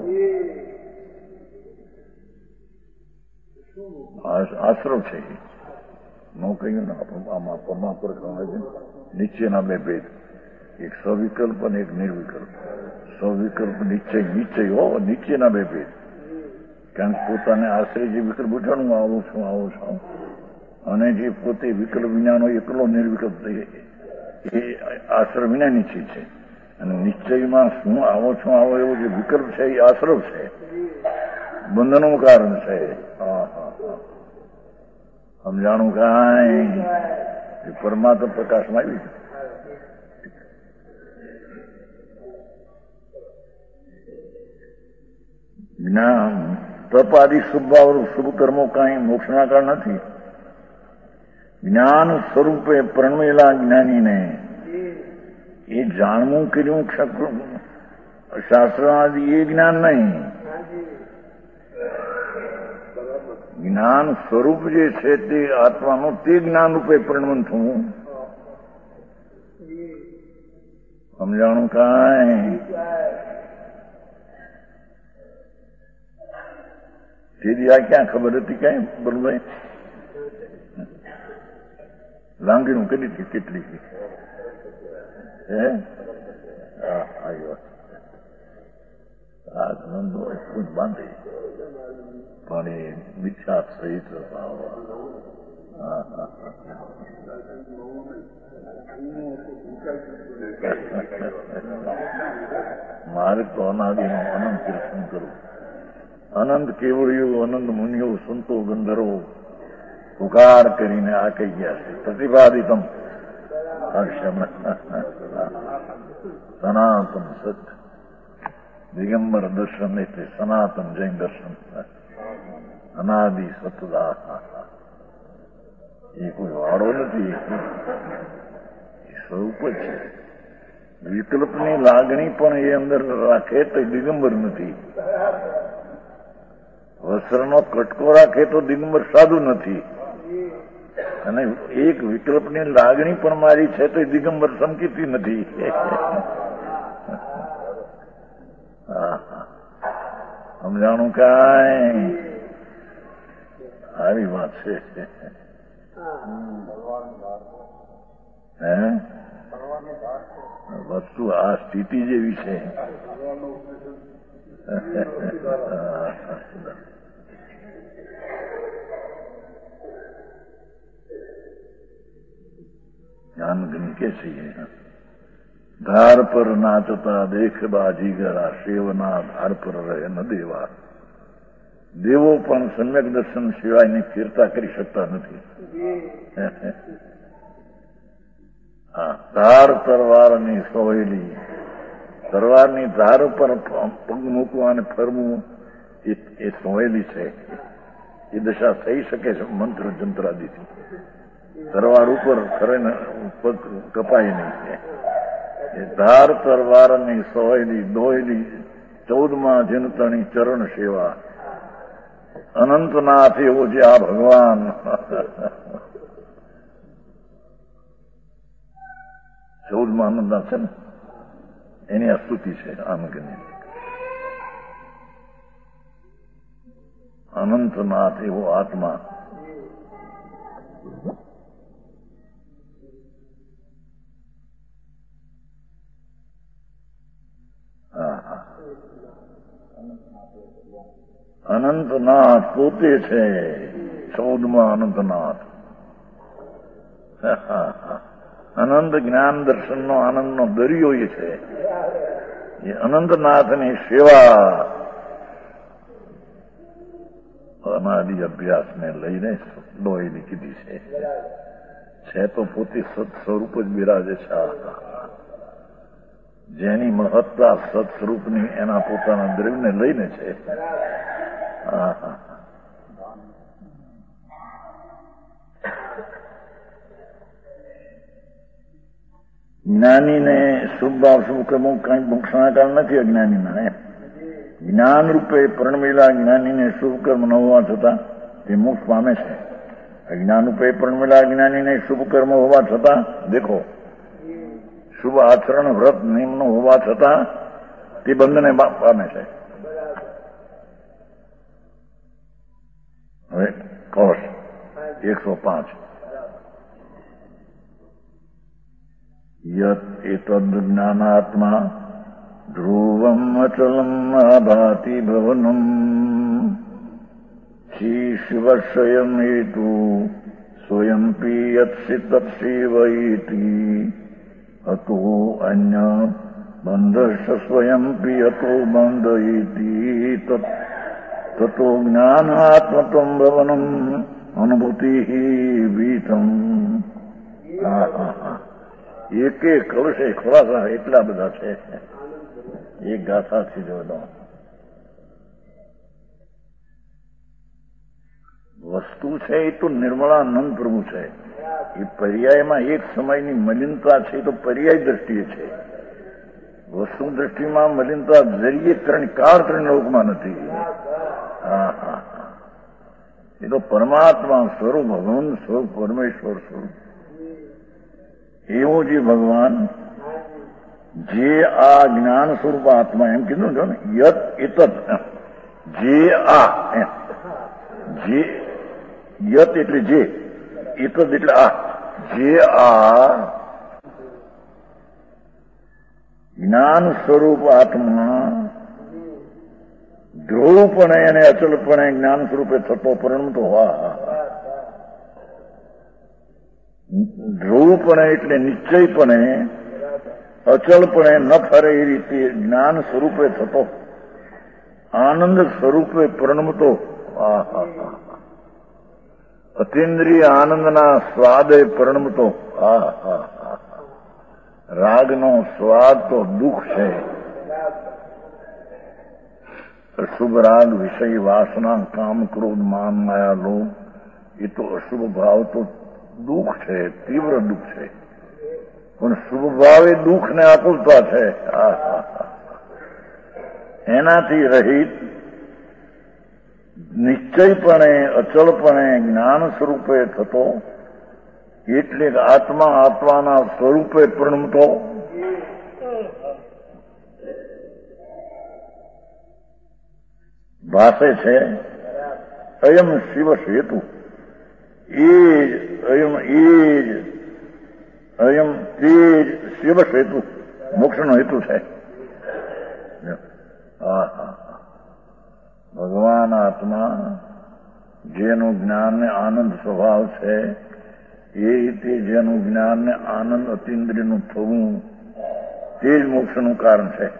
[SPEAKER 1] આશ્રવ છે. નો કહ્યું ને આમાં પરમાત્મા કહે છે નીચેના બે ભેદ, એક સવિકલ્પ અને એક નિર્વિકલ્પ. સવિકલ્પ નિશ્ચય, નિશ્ચય હો, નીચેના બે ભેદ. કારણ કે પોતાને આશ્રય જે વિકલ્પ ઉઠાણું આવું છું, આવું છું, અને જે પોતે વિકલ્પ વિનાનો એકલો નિર્વિકલ્પ થઈ, એ આશ્રય વિનાની ચીજ છે. અને નિશ્ચયમાં શું આવો છું, આવો એવો જે વિકલ્પ છે એ આશ્રવ છે, બંધનનું કારણ છે. હા હા હા, સમજાણું કાંઈ? એ પરમાત્મા પ્રકાશમાં આવી છે. જ્ઞાન તપ આદિ શુભ કર્મો કાંઈ મોક્ષના કારણ નથી. જ્ઞાન સ્વરૂપે પ્રણમેલા જ્ઞાનીને એ જાણવું કર્યું શાસ્ત્ર આદિ એ જ્ઞાન નહીં. જ્ઞાન સ્વરૂપ જે છે તે આત્માનું, તે જ્ઞાન રૂપે પરિણમન થવું. સમજાણું કાંઈ? તેથી આ ક્યાં ખબર હતી કાંઈ બરોબર? લાંગીનું કરી હતી કેટલી હે? આવ્યો આ નંદો ખુદ બાંધે પણ એ મિથ્યા સહિત મારે તો અનાદિનો અનંત કીર્તન કરવું. અનંત કેવળીઓ, અનંત મુનિઓ, સંતો, ગંધર્વો પુકાર કરીને આ કહી ગયા છે પ્રતિપાદિતમ સનાતન સત દિગંબર દર્શન, એટલે સનાતન જૈન દર્શન, અનાદિ સતદા. એ કોઈ વાળો નથી, એ સ્વરૂપ જ છે. વિકલ્પની લાગણી પણ એ અંદર રાખે તો દિગંબર નથી. વસ્ત્રનો કટકો રાખે તો દિગંબર સાધુ નથી. અને એક વિકલ્પની લાગણી પણ મારી છે તો દિગંબર સંકેતી નથી. સમજાણું કાંઈ? આવી વાત છે. હે વસ્તુ આ સ્થિતિ જેવી છે. ज्ञान कैसी है? धार पर नाचता देख बाजीगरा, सेवना धार पर રહે ન દેવા. દેવો પણ સમ્યક દર્શન સિવાયની કીર્તા કરી શકતા નથી. હા, ધાર તરવારની સોહેલી, તરવારની ધાર ઉપર પગ મૂકવા અને ફરવું એ સોહેલી છે. એ દશા થઈ શકે છે મંત્ર જંત્રાદિથી. તરવાર ઉપર ખરે પગ કપાય નહીં. એ ધાર તરવારની સોહેલી દોહેલી 14માં જનતણી ચરણ સેવા. અનંતનાથ એવો જે આ ભગવાન, 14માં આનંદનાથ છે ને, એની આ સ્તુતિ છે. આનંદની અનંતનાથ એવો આત્મા અનંતનાથ પોતે છે 14માં અનંતનાથ. અનંત જ્ઞાન દર્શનનો આનંદનો દરિયો એ છે. એ અનંતનાથની સેવા અનાદિ અભ્યાસને લઈને લોહીની કીધી છે તો પોતે સત સ્વરૂપ જ બિરાજે છે. જેની મહત્તા સત સ્વરૂપની એના પોતાના દ્રવ્યને લઈને છે. જ્ઞાનીને શુભ ભાવ શુભ કર્મો કઈ ભૂક્ષણાકાર નથી. અજ્ઞાનીના એમ જ્ઞાન રૂપે પરણમેલા જ્ઞાનીને શુભ કર્મ ન હોવા છતાં તે મોક્ષ પામે છે. અજ્ઞાન રૂપે પરણમેલા જ્ઞાનીને શુભ કર્મ હોવા છતાં દેખો શુભ આચરણ વ્રત નિયમનો હોવા છતાં તે બંધને પામે છે. હવે કોષ 105 યત એતદ જ્ઞાનાત્મા ધ્રુવમ અચલમ આભાતિ ભવનમ શિવસ્વયં હેતુ સ્વયંપી યત્સિતપ્સેવયતિ અતો અન્ય બંધશ્ચ સ્વયંપી અતો બંધયતિ તતો જ્ઞાનાત્મત્વં ભવનમ અનુભૂતિ વીતમ. એક એક કલશે ખોરાક એટલા બધા છે. એક ગાથાથી જોડો વસ્તુ છે એ તો નિર્મળાનંદ પ્રભુ છે. એ પર્યાયમાં એક સમયની મલિનતા છે તો પર્યાય દ્રષ્ટિએ છે. વસ્તુ દ્રષ્ટિમાં મલિનતા જરીએ ત્રણ લોકમાં નથી. એ તો પરમાત્મા સ્વરૂપ ભગવાન સ્વરૂપ પરમેશ્વર સ્વરૂપ એવું જે ભગવાન જે આ જ્ઞાન સ્વરૂપ આત્મા એમ કીધું છો ને યત એતદ જે આ જે યત એટલે જે એતદ એટલે આ જે આ જ્ઞાન સ્વરૂપ આત્મા ધ્રુવપણે અને અચલપણે જ્ઞાન સ્વરૂપે થતો પરિણમતો ધ્રુવપણે એટલે નિશ્ચયપણે અચલપણે ન ફરે એ રીતે જ્ઞાન સ્વરૂપે થતો આનંદ સ્વરૂપે પરિણમતો અતિન્દ્રિય આનંદના સ્વાદે પરિણમતો. રાગનો સ્વાદ તો દુઃખ છે. અશુભ રાગ વિષય વાસના કામ ક્રોધ માન માયા લોભ એ તો અશુભ ભાવ તો દુઃખ છે, તીવ્ર દુઃખ છે. પણ શુભ ભાવ એ દુઃખ ને આકુલતા છે. એનાથી રહિત નિશ્ચયપણે અચળપણે જ્ઞાન સ્વરૂપે થતો એટલે આત્મા આત્માના સ્વરૂપે પરિણમતો ભાષે છે. અયમ શિવ હેતુ અયમ તે શિવ હેતુ મોક્ષનો હેતુ છે. ભગવાન આત્મા જેનું જ્ઞાન ને આનંદ સ્વભાવ છે એ રીતે જેનું જ્ઞાન ને આનંદ અતિન્દ્રિયનું થવું તે જ મોક્ષનું કારણ છે.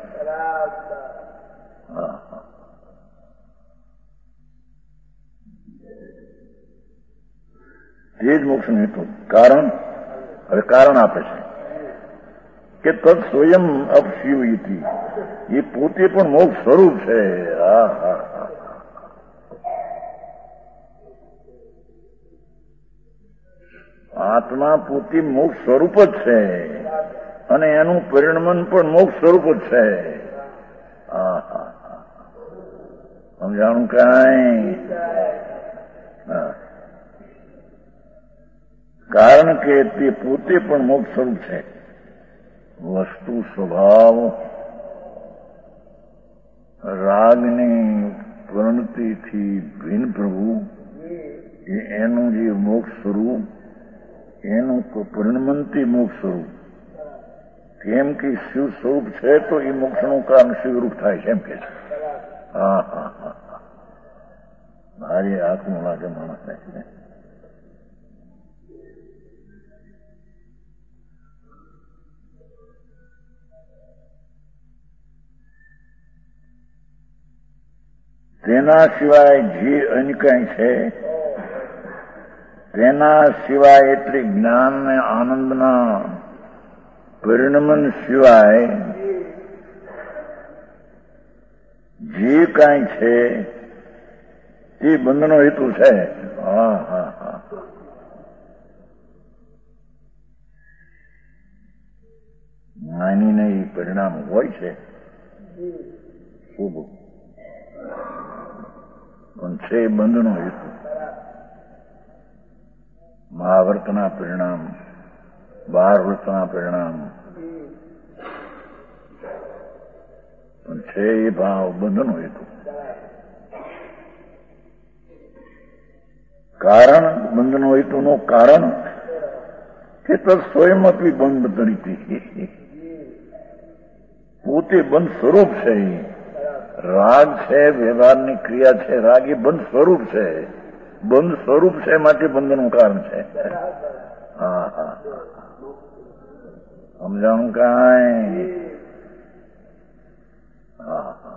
[SPEAKER 1] તે જ મોક્ષનું હેતુ કારણ. હવે કારણ આપે છે કે તદ સ્વયં અપશિવ ઇતિ એ પોતે પણ મોક્ષ સ્વરૂપ છે. આત્મા પોતે મોક્ષ સ્વરૂપ જ છે અને એનું પરિણમન પણ મોક્ષ સ્વરૂપ જ છે. સમજાણું કાંઈ? કારણ કે તે પોતે પણ મોક્ષ સ્વરૂપ છે. વસ્તુ સ્વભાવ રાગની પ્રવૃત્તિથી ભિન્ન પ્રભુ એનું જે મોક્ષ સ્વરૂપ એનું પરિણમનથી મોક્ષ સ્વરૂપ કેમ કે શિવ સ્વરૂપ છે તો એ મોક્ષનું કારણ શિવરૂપ થાય છે એમ કે છે. હા હા હા મારી આંખનું લાગે માણસને. તેના સિવાય જે અન્ય કંઈ છે તેના સિવાય એટલે જ્ઞાન ને આનંદના પરિણમન સિવાય જે કાંઈ છે તે બંધનો હેતુ છે. હા હા હા જ્ઞાનીને એ પરિણામ હોય છે શુભ, પણ છે બંધનો હેતુ. મહાવ્રતના પરિણામ, 12 વ્રતના પરિણામ, પણ છે એ ભાવ બંધનો હેતુ. કારણ બંધનો હેતુનું કારણ કે તદ સ્વયંપી બંધ તરીકે પોતે બંધ સ્વરૂપ છે. રાગ છે, વ્યવહારની ક્રિયા છે. રાગ એ બંધ સ્વરૂપ છે. બંધ સ્વરૂપ છે માટે બંધનું કારણ છે. હા હા સમજાણું કાંઈ? હા હા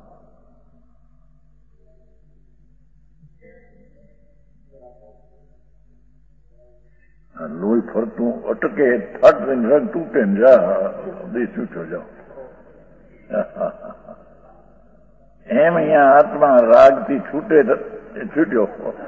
[SPEAKER 1] લોહી ફરતું અટકે, થટ રંગ તૂટે ને જા બે છૂટો જાઓ. એમ અહીંયા આત્મા રાગથી છૂટે છૂટ્યો.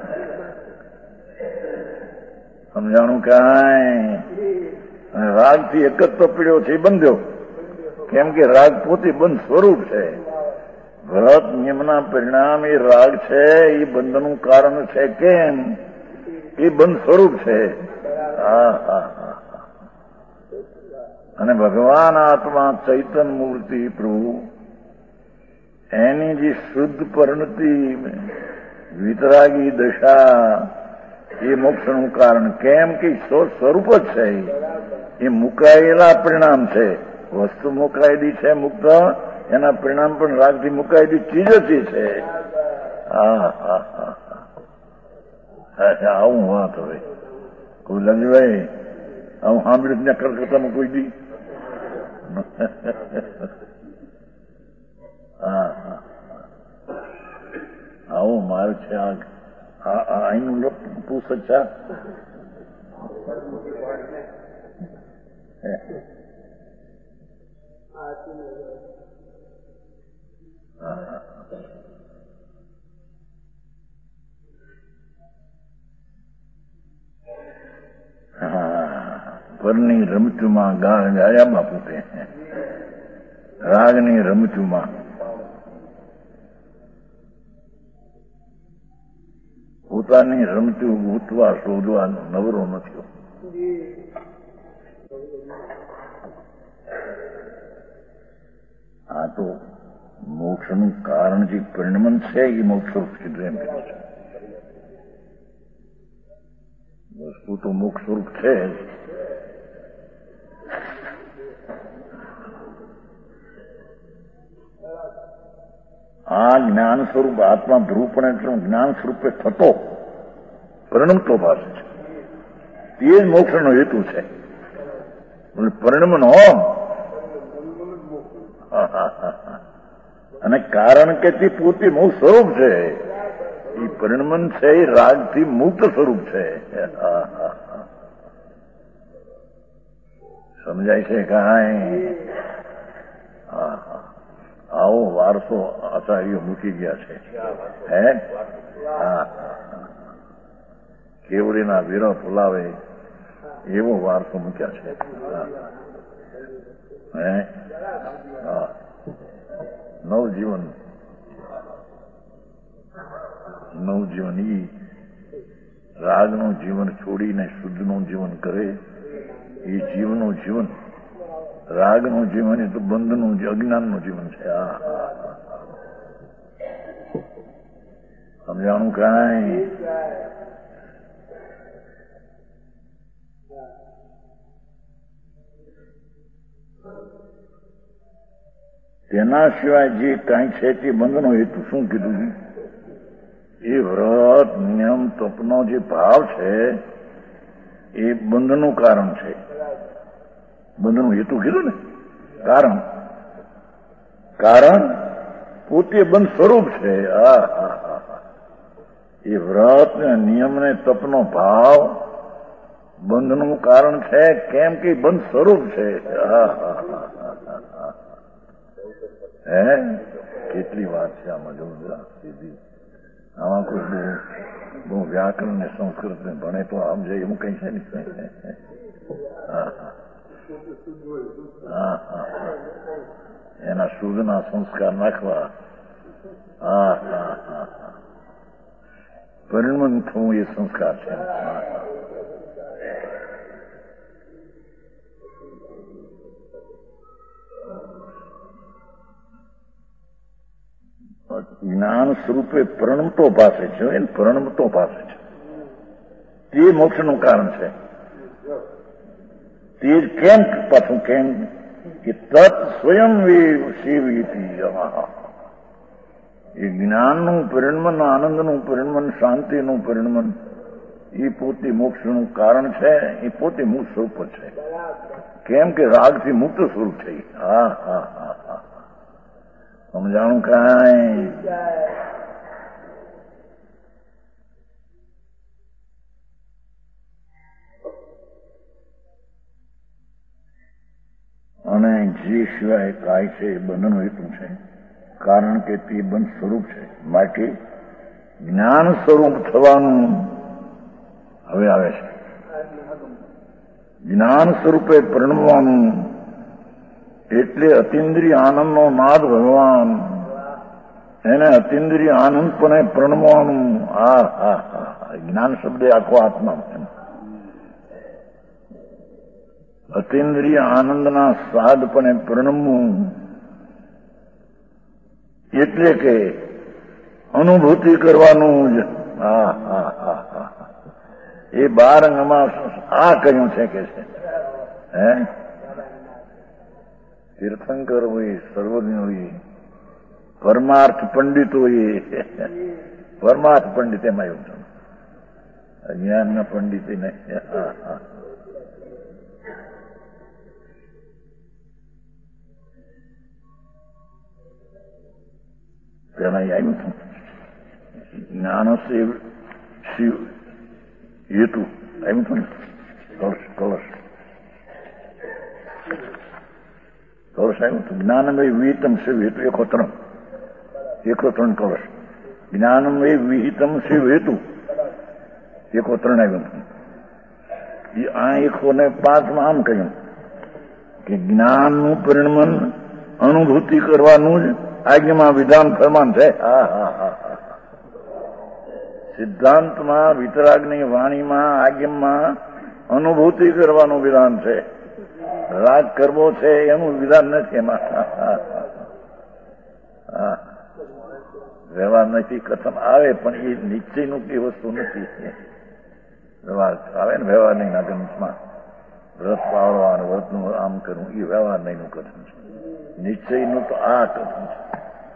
[SPEAKER 1] સમજાણું કાંઈ? રાગથી એક જ તો પીડ્યો છે, એ બંધ્યો. કેમ કે રાગ પોતે બંધ સ્વરૂપ છે. વ્રત નિયમના પરિણામ એ રાગ છે, એ બંધનું કારણ છે. કેમ? એ બંધ સ્વરૂપ છે. હા હા હા અને ભગવાન આત્મા ચૈતન મૂર્તિ પ્રભુ એની જે શુદ્ધ પરિણતિ વિતરાગી દશા એ મોક્ષનું કારણ. કેમ કે સ્વરૂપ જ છે. એ મુકાયેલા પરિણામ છે. વસ્તુ મુકાયેલી છે મુક્ત, એના પરિણામ પણ રાગથી મુકાયેલી ચીજ જ છે. હા હા હા આવું વાત હવે કોઈ લંજભાઈ આવું સાંભળ્યું ત્યાં કલકત્તામાં કોઈ દી? હા હા આવું મારે છે. અહીંનું તું સચ્ચા પરની રમતુમાં ગાયા બાપુ કે રાગની રમતુમાં પોતાની રમતું ગૂંથવા શોધવા નવરો નથી. આ તો મોક્ષનું કારણ જે પરિણમન છે એ મોક્ષ સ્વરૂપ એમ કહે છે. વસ્તુ તો મોક્ષ સ્વરૂપ છે જ. આ જ્ઞાન સ્વરૂપ આત્મા ધ્રુવ પણ એટલે જ્ઞાન સ્વરૂપે થતો પરિણમતો ભાસ છે. તે જ મોક્ષનો હેતુ છે. પરિણમન હો અને કારણ કે તે પોતે મોક્ષ સ્વરૂપ છે. એ પરિણમન છે એ રાગથી મુક્ત સ્વરૂપ છે. સમજાય છે કાંઈ? હા હા આવો વારસો આચાર્યો મૂકી ગયા છે. હે હા કેવડીના વીરો ફુલાવે એવો વારસો મૂક્યા છે. હે હા નવજીવન ઈ રાગનું જીવન છોડીને શુદ્ધનું જીવન કરે એ જીવનું જીવન. રાગનું જીવન એ તો બંધનું અજ્ઞાનનું જીવન છે. સમજાણું કાંઈ? તેના સિવાય જે કાંઈ છે તે બંધનો હેતુ શું કીધું? એ વ્રત નિયમ તપનો જે ભાવ છે એ બંધનું કારણ છે. બંધનું હેતુ કીધું ને, કારણ પોતે બંધ સ્વરૂપ છે. એ વ્રત ને નિયમ ને તપનો ભાવ બંધનું કારણ છે. કેમ કે બંધ સ્વરૂપ છે. કેટલી વાત છે આમાં જો સીધી. આમાં કોઈ બહુ વ્યાકરણ ને સંસ્કૃત ને ભણે તો આમ જાય એવું કઈ છે ને. એના શુદ્ધના સંસ્કાર નાખવા. પરિણમન થવું એ સંસ્કાર છે. જ્ઞાન સ્વરૂપે પ્રણમતો પાસે છે. પ્રણમતો પાસે છે તે મોક્ષનું કારણ છે. તે કેમ પાછું કેમ કે તત્ સ્વયં સેવી. એ જ્ઞાનનું પરિણમન, આનંદનું પરિણમન, શાંતિનું પરિણમન એ પોતે મોક્ષનું કારણ છે. એ પોતે મુક્ત સ્વરૂપ છે. કેમ કે રાગથી મુક્ત સ્વરૂપ છે. સમજાણું કાંઈ? અને જે સિવાય કાય છે એ બંધનું હેતુ છે. કારણ કે તે બંધ સ્વરૂપ છે. માટે જ્ઞાન સ્વરૂપ થવાનું હવે આવે છે. જ્ઞાન સ્વરૂપે પરિણમવાનું એટલે અતિન્દ્રિય આનંદનો નાદ ભગવાન, એને અતિન્દ્રિય આનંદપણે પ્રણમવાનું. જ્ઞાન શબ્દ આખો આત્મા. અતિન્દ્રિય આનંદના સાદપણે પ્રણમવું એટલે કે અનુભૂતિ કરવાનું જ. એ 12 અંગમાં આ કહ્યું છે કે છે તીર્થંકર હોય, સર્વજ્ઞ હોય, પરમાર્થ પંડિત હોય. પરમાર્થ પંડિત એમાં એવું છે, અજ્ઞાનના પંડિત નહીં. પેલા આવ્યું હતું જ્ઞાન શિવ હેતુ આવ્યું હતું ને. કલશ આવ્યું હતું. જ્ઞાનમય વિહિતમ શિવ હેતુ 103 કલશ. જ્ઞાનમય વિહિતમ શિવ હેતુ 103 આવ્યું હતું. આ 105 આમ કહ્યું કે જ્ઞાનનું પરિણમન અનુભૂતિ કરવાનું જ આજ્ઞામાં વિધાન ફરમાન છે. સિદ્ધાંતમાં વિતરાગની વાણીમાં આજ્ઞામાં અનુભૂતિ કરવાનું વિધાન છે. રાગ કરવો છે એનું વિધાન નથી એમાં. વ્યવહાર નથી, કથન આવે પણ એ નિશ્ચયનું કઈ વસ્તુ નથી. વ્યવહાર આવે ને વ્યવહાર નહીં ના ગ્રંથમાં વ્રત પાળવા અને વ્રતનું આમ કરવું એ વ્યવહાર નહીંનું કથન છે. નિશ્ચયનું તો આ કથન છે.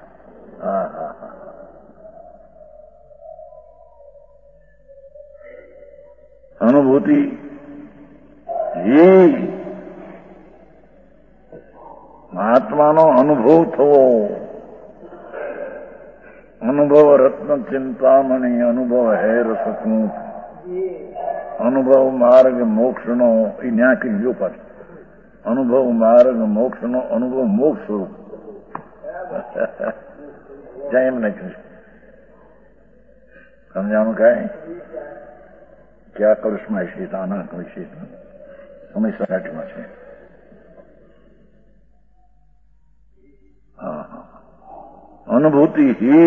[SPEAKER 1] અનુભૂતિ એ આત્માનો અનુભવ થવો. અનુભવ રત્ન ચિંતામણી, અનુભવ હેર સકૂત, અનુભવ માર્ગ મોક્ષનો. એ ન્યા કરી જો પાછું અનુભવ માર્ગ મોક્ષનો અનુભવ મોક્ષ સ્વરૂપ. જ્યાં એમ નથી સમજાણું કાંઈ ક્યાં કલશમાં છે આના છે સમય સરાટીમાં છે. અનુભૂતિ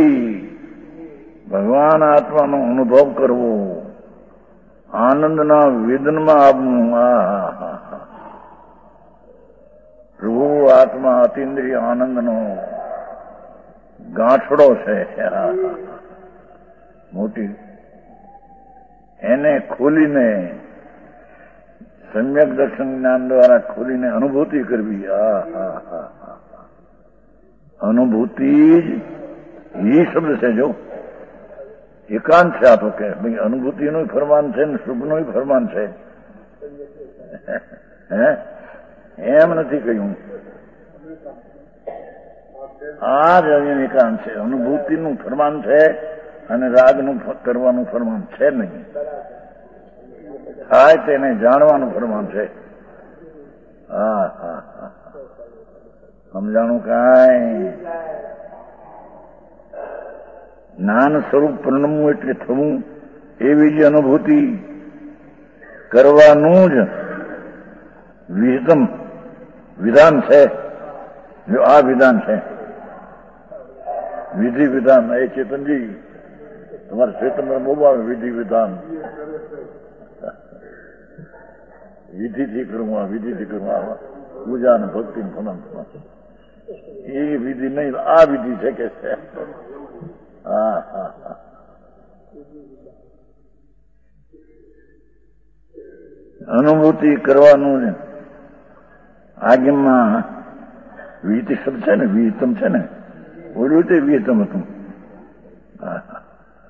[SPEAKER 1] ભગવાન આત્માનો અનુભવ કરવો, આનંદના વેદનમાં આવવું. પ્રભુ આત્મા અતિન્દ્રિય આનંદનો ગાંઠડો છે મોટી. એને ખોલીને સમ્યક દર્શન જ્ઞાન દ્વારા ખોલીને અનુભૂતિ કરવી. અનુભૂતિ જ એ શબ્દ છે. જો એકાંત છે આ તો કે ભાઈ અનુભૂતિનું ફરમાન છે ને શુભનું ફરમાન છે. હે એમ નથી કહ્યું. આ જ એકાંત છે. અનુભૂતિનું ફરમાન છે અને રાગનું કરવાનું ફરમાન છે નહીં. થાય તેને જાણવાનું ફરમાન છે. હા હા હા સમજાણું કાંઈ. જ્ઞાન સ્વરૂપ પરિણમવું એટલે થવું એવી જ અનુભૂતિ કરવાનું જ વિધાન છે. જો આ વિધાન છે વિધિ વિધાન. એ ચેતનજી તમારે ચેતનમાં બહુ આવે વિધિ વિધાન. વિધિથી કરવા વિધિથી કરવા પૂજા અને ભક્તિ એ વિધિ નહીં આ વિધિ છે કે છે. હા હા હા અનુભૂતિ કરવાનું જ આગમમાં વિહિત શબ્દ છે ને વિહિતમ છે ને બોલ્યું તે વિહિતમ હતું. હા હા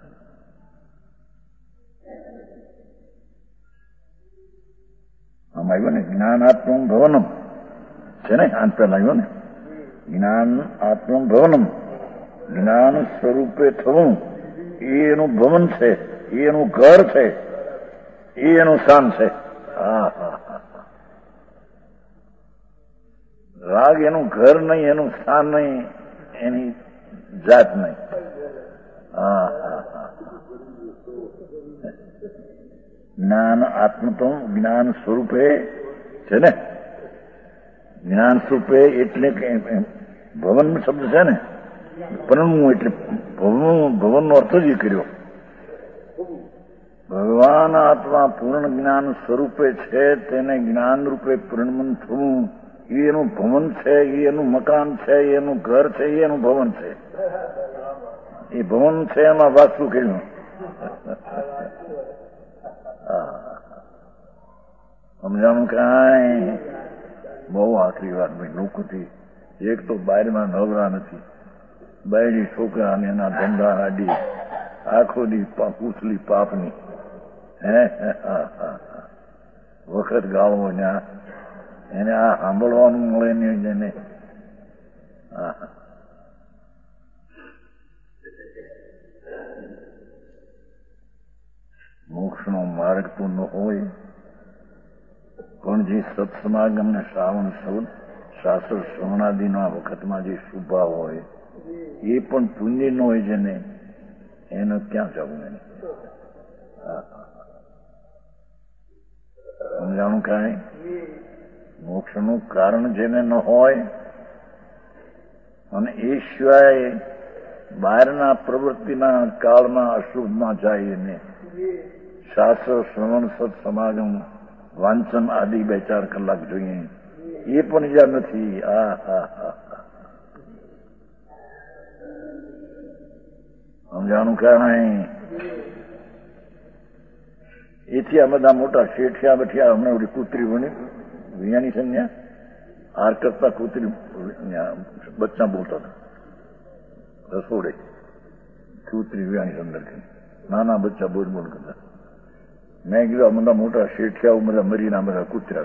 [SPEAKER 1] આમ આવ્યો ને જ્ઞાનાત્મમ ભવનમ છે ને આજ પહેલા આવ્યો ને જ્ઞાન આત્મમ ભવનમ. જ્ઞાન સ્વરૂપે થવું એ એનું ભવન છે, એ એનું ઘર છે, એ એનું સ્થાન છે. હા હા હા રાગ એનું ઘર નહીં, એનું સ્થાન નહીં, એની જાત નહીં. હા હા હા જ્ઞાન આત્મત્વ જ્ઞાન સ્વરૂપે છે ને. જ્ઞાન સ્વરૂપે એટલે કે ભવન શબ્દ છે ને પરણવું એટલે ભવનનો અર્થ જ કર્યો. ભગવાન આત્મા પૂર્ણ જ્ઞાન સ્વરૂપે છે તેને જ્ઞાન રૂપે પરિણમન થવું એ એનું ભવન છે, એ એનું મકાન છે, એનું ઘર છે, એ એનું ભવન છે. એ ભવન છે એમાં વાસ્તુ કર્યું. સમજાણું કાંઈ. બહુ આખરી વાત ભાઈ લોકોથી. એક તો બહારમાં નવરા નથી. બાયડી છોકરા અને એના ધંધા હાડી આખો દી પૂછલી પાપની. હે વખત ગાળવો ત્યાં એને આ સાંભળવાનું મળે નહીં એને. મોક્ષનો માર્ગ તો ન હોય પણ જે સત્સમાગમ ને શ્રાવણ સૌદ શાસ્ત્ર શ્રવણાદિના વખતમાં જે શુભાવ હોય એ પણ પુણ્ય ન હોય જેને એને ક્યાં જવું એને. સમજાણું કાંઈ. મોક્ષનું કારણ જેને ન હોય અને એ સિવાય બહારના પ્રવૃત્તિના કાળમાં અશુભમાં જાય એને શાસ્ત્ર શ્રવણ સત સમાગમ વાંચન આદિ 2-4 કલાક જોઈએ એ પણ જ્યાં નથી. આ હા હા સમજાણું કાંઈ. એથી આ બધા મોટા શેઠિયા બઠિયા હમણાં ઓલી કૂતરી વણી વિયાની છે ત્યાં હાર કરતા કૂતરી બચ્ચા બોલતા હતા રસોડે. કૂતરી વિયાની અંદર નાના બચ્ચા બોલ બોલ કરતા. મેં કીધું આ બધા મોટા શેઠિયાઓ બધા મરીના બધા કૂતરા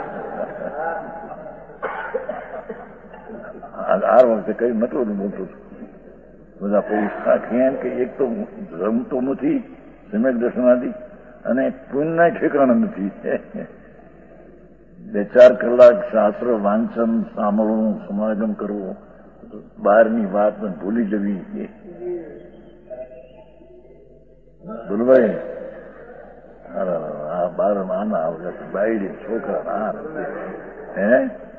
[SPEAKER 1] આ વખતે કઈ નતું બોલતું બધા પૈસા એમ કે એક તો રમતો નથી સમ્યક દર્શનાથી અને પુણ્યના ઠેકાણા નથી. 2-4 કલાક શાસ્ત્ર વાંચન સાંભળવું સમાગમ કરવું બહારની વાત ભૂલી જવી. બોલભાઈ આ બાર આના બાયડી છોકરા હે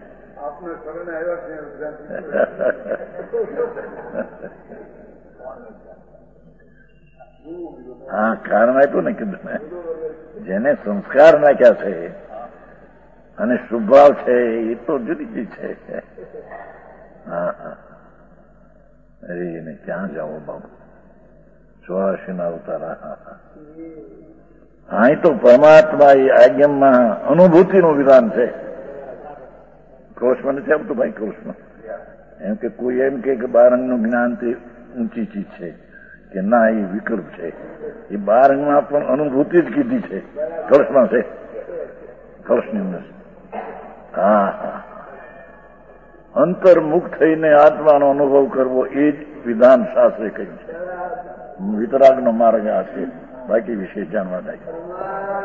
[SPEAKER 1] હા કારણ આપ્યું ને કીધું જેને સંસ્કાર નાખ્યા છે અને સ્વભાવ છે એ તો જુદી જુદી છે. હા હા અરે એને ક્યાં જાઓ બાબુ 84 અવતારા. અહીં તો પરમાત્મા એ આજ્ઞામાં અનુભૂતિનું વિધાન છે. કૃષ્ણ નથી આવતું ભાઈ. કૃષ્ણ એમ કે કોઈ એમ કે બારંગનું જ્ઞાન તે ઊંચી ચીજ છે કે ના, એ વિકલ્પ છે. એ બારંગમાં પણ અનુભૂતિ જ કીધી છે. કળશમાં છે, કળશની અંદર. હા હા, અંતર્મુખ થઈને આત્માનો અનુભવ કરવો એ જ વિધાન શાસ્ત્રે કહ્યું છે. વિતરાગનો માર્ગ આ છે. બાકી વિશે જાણવા થાય.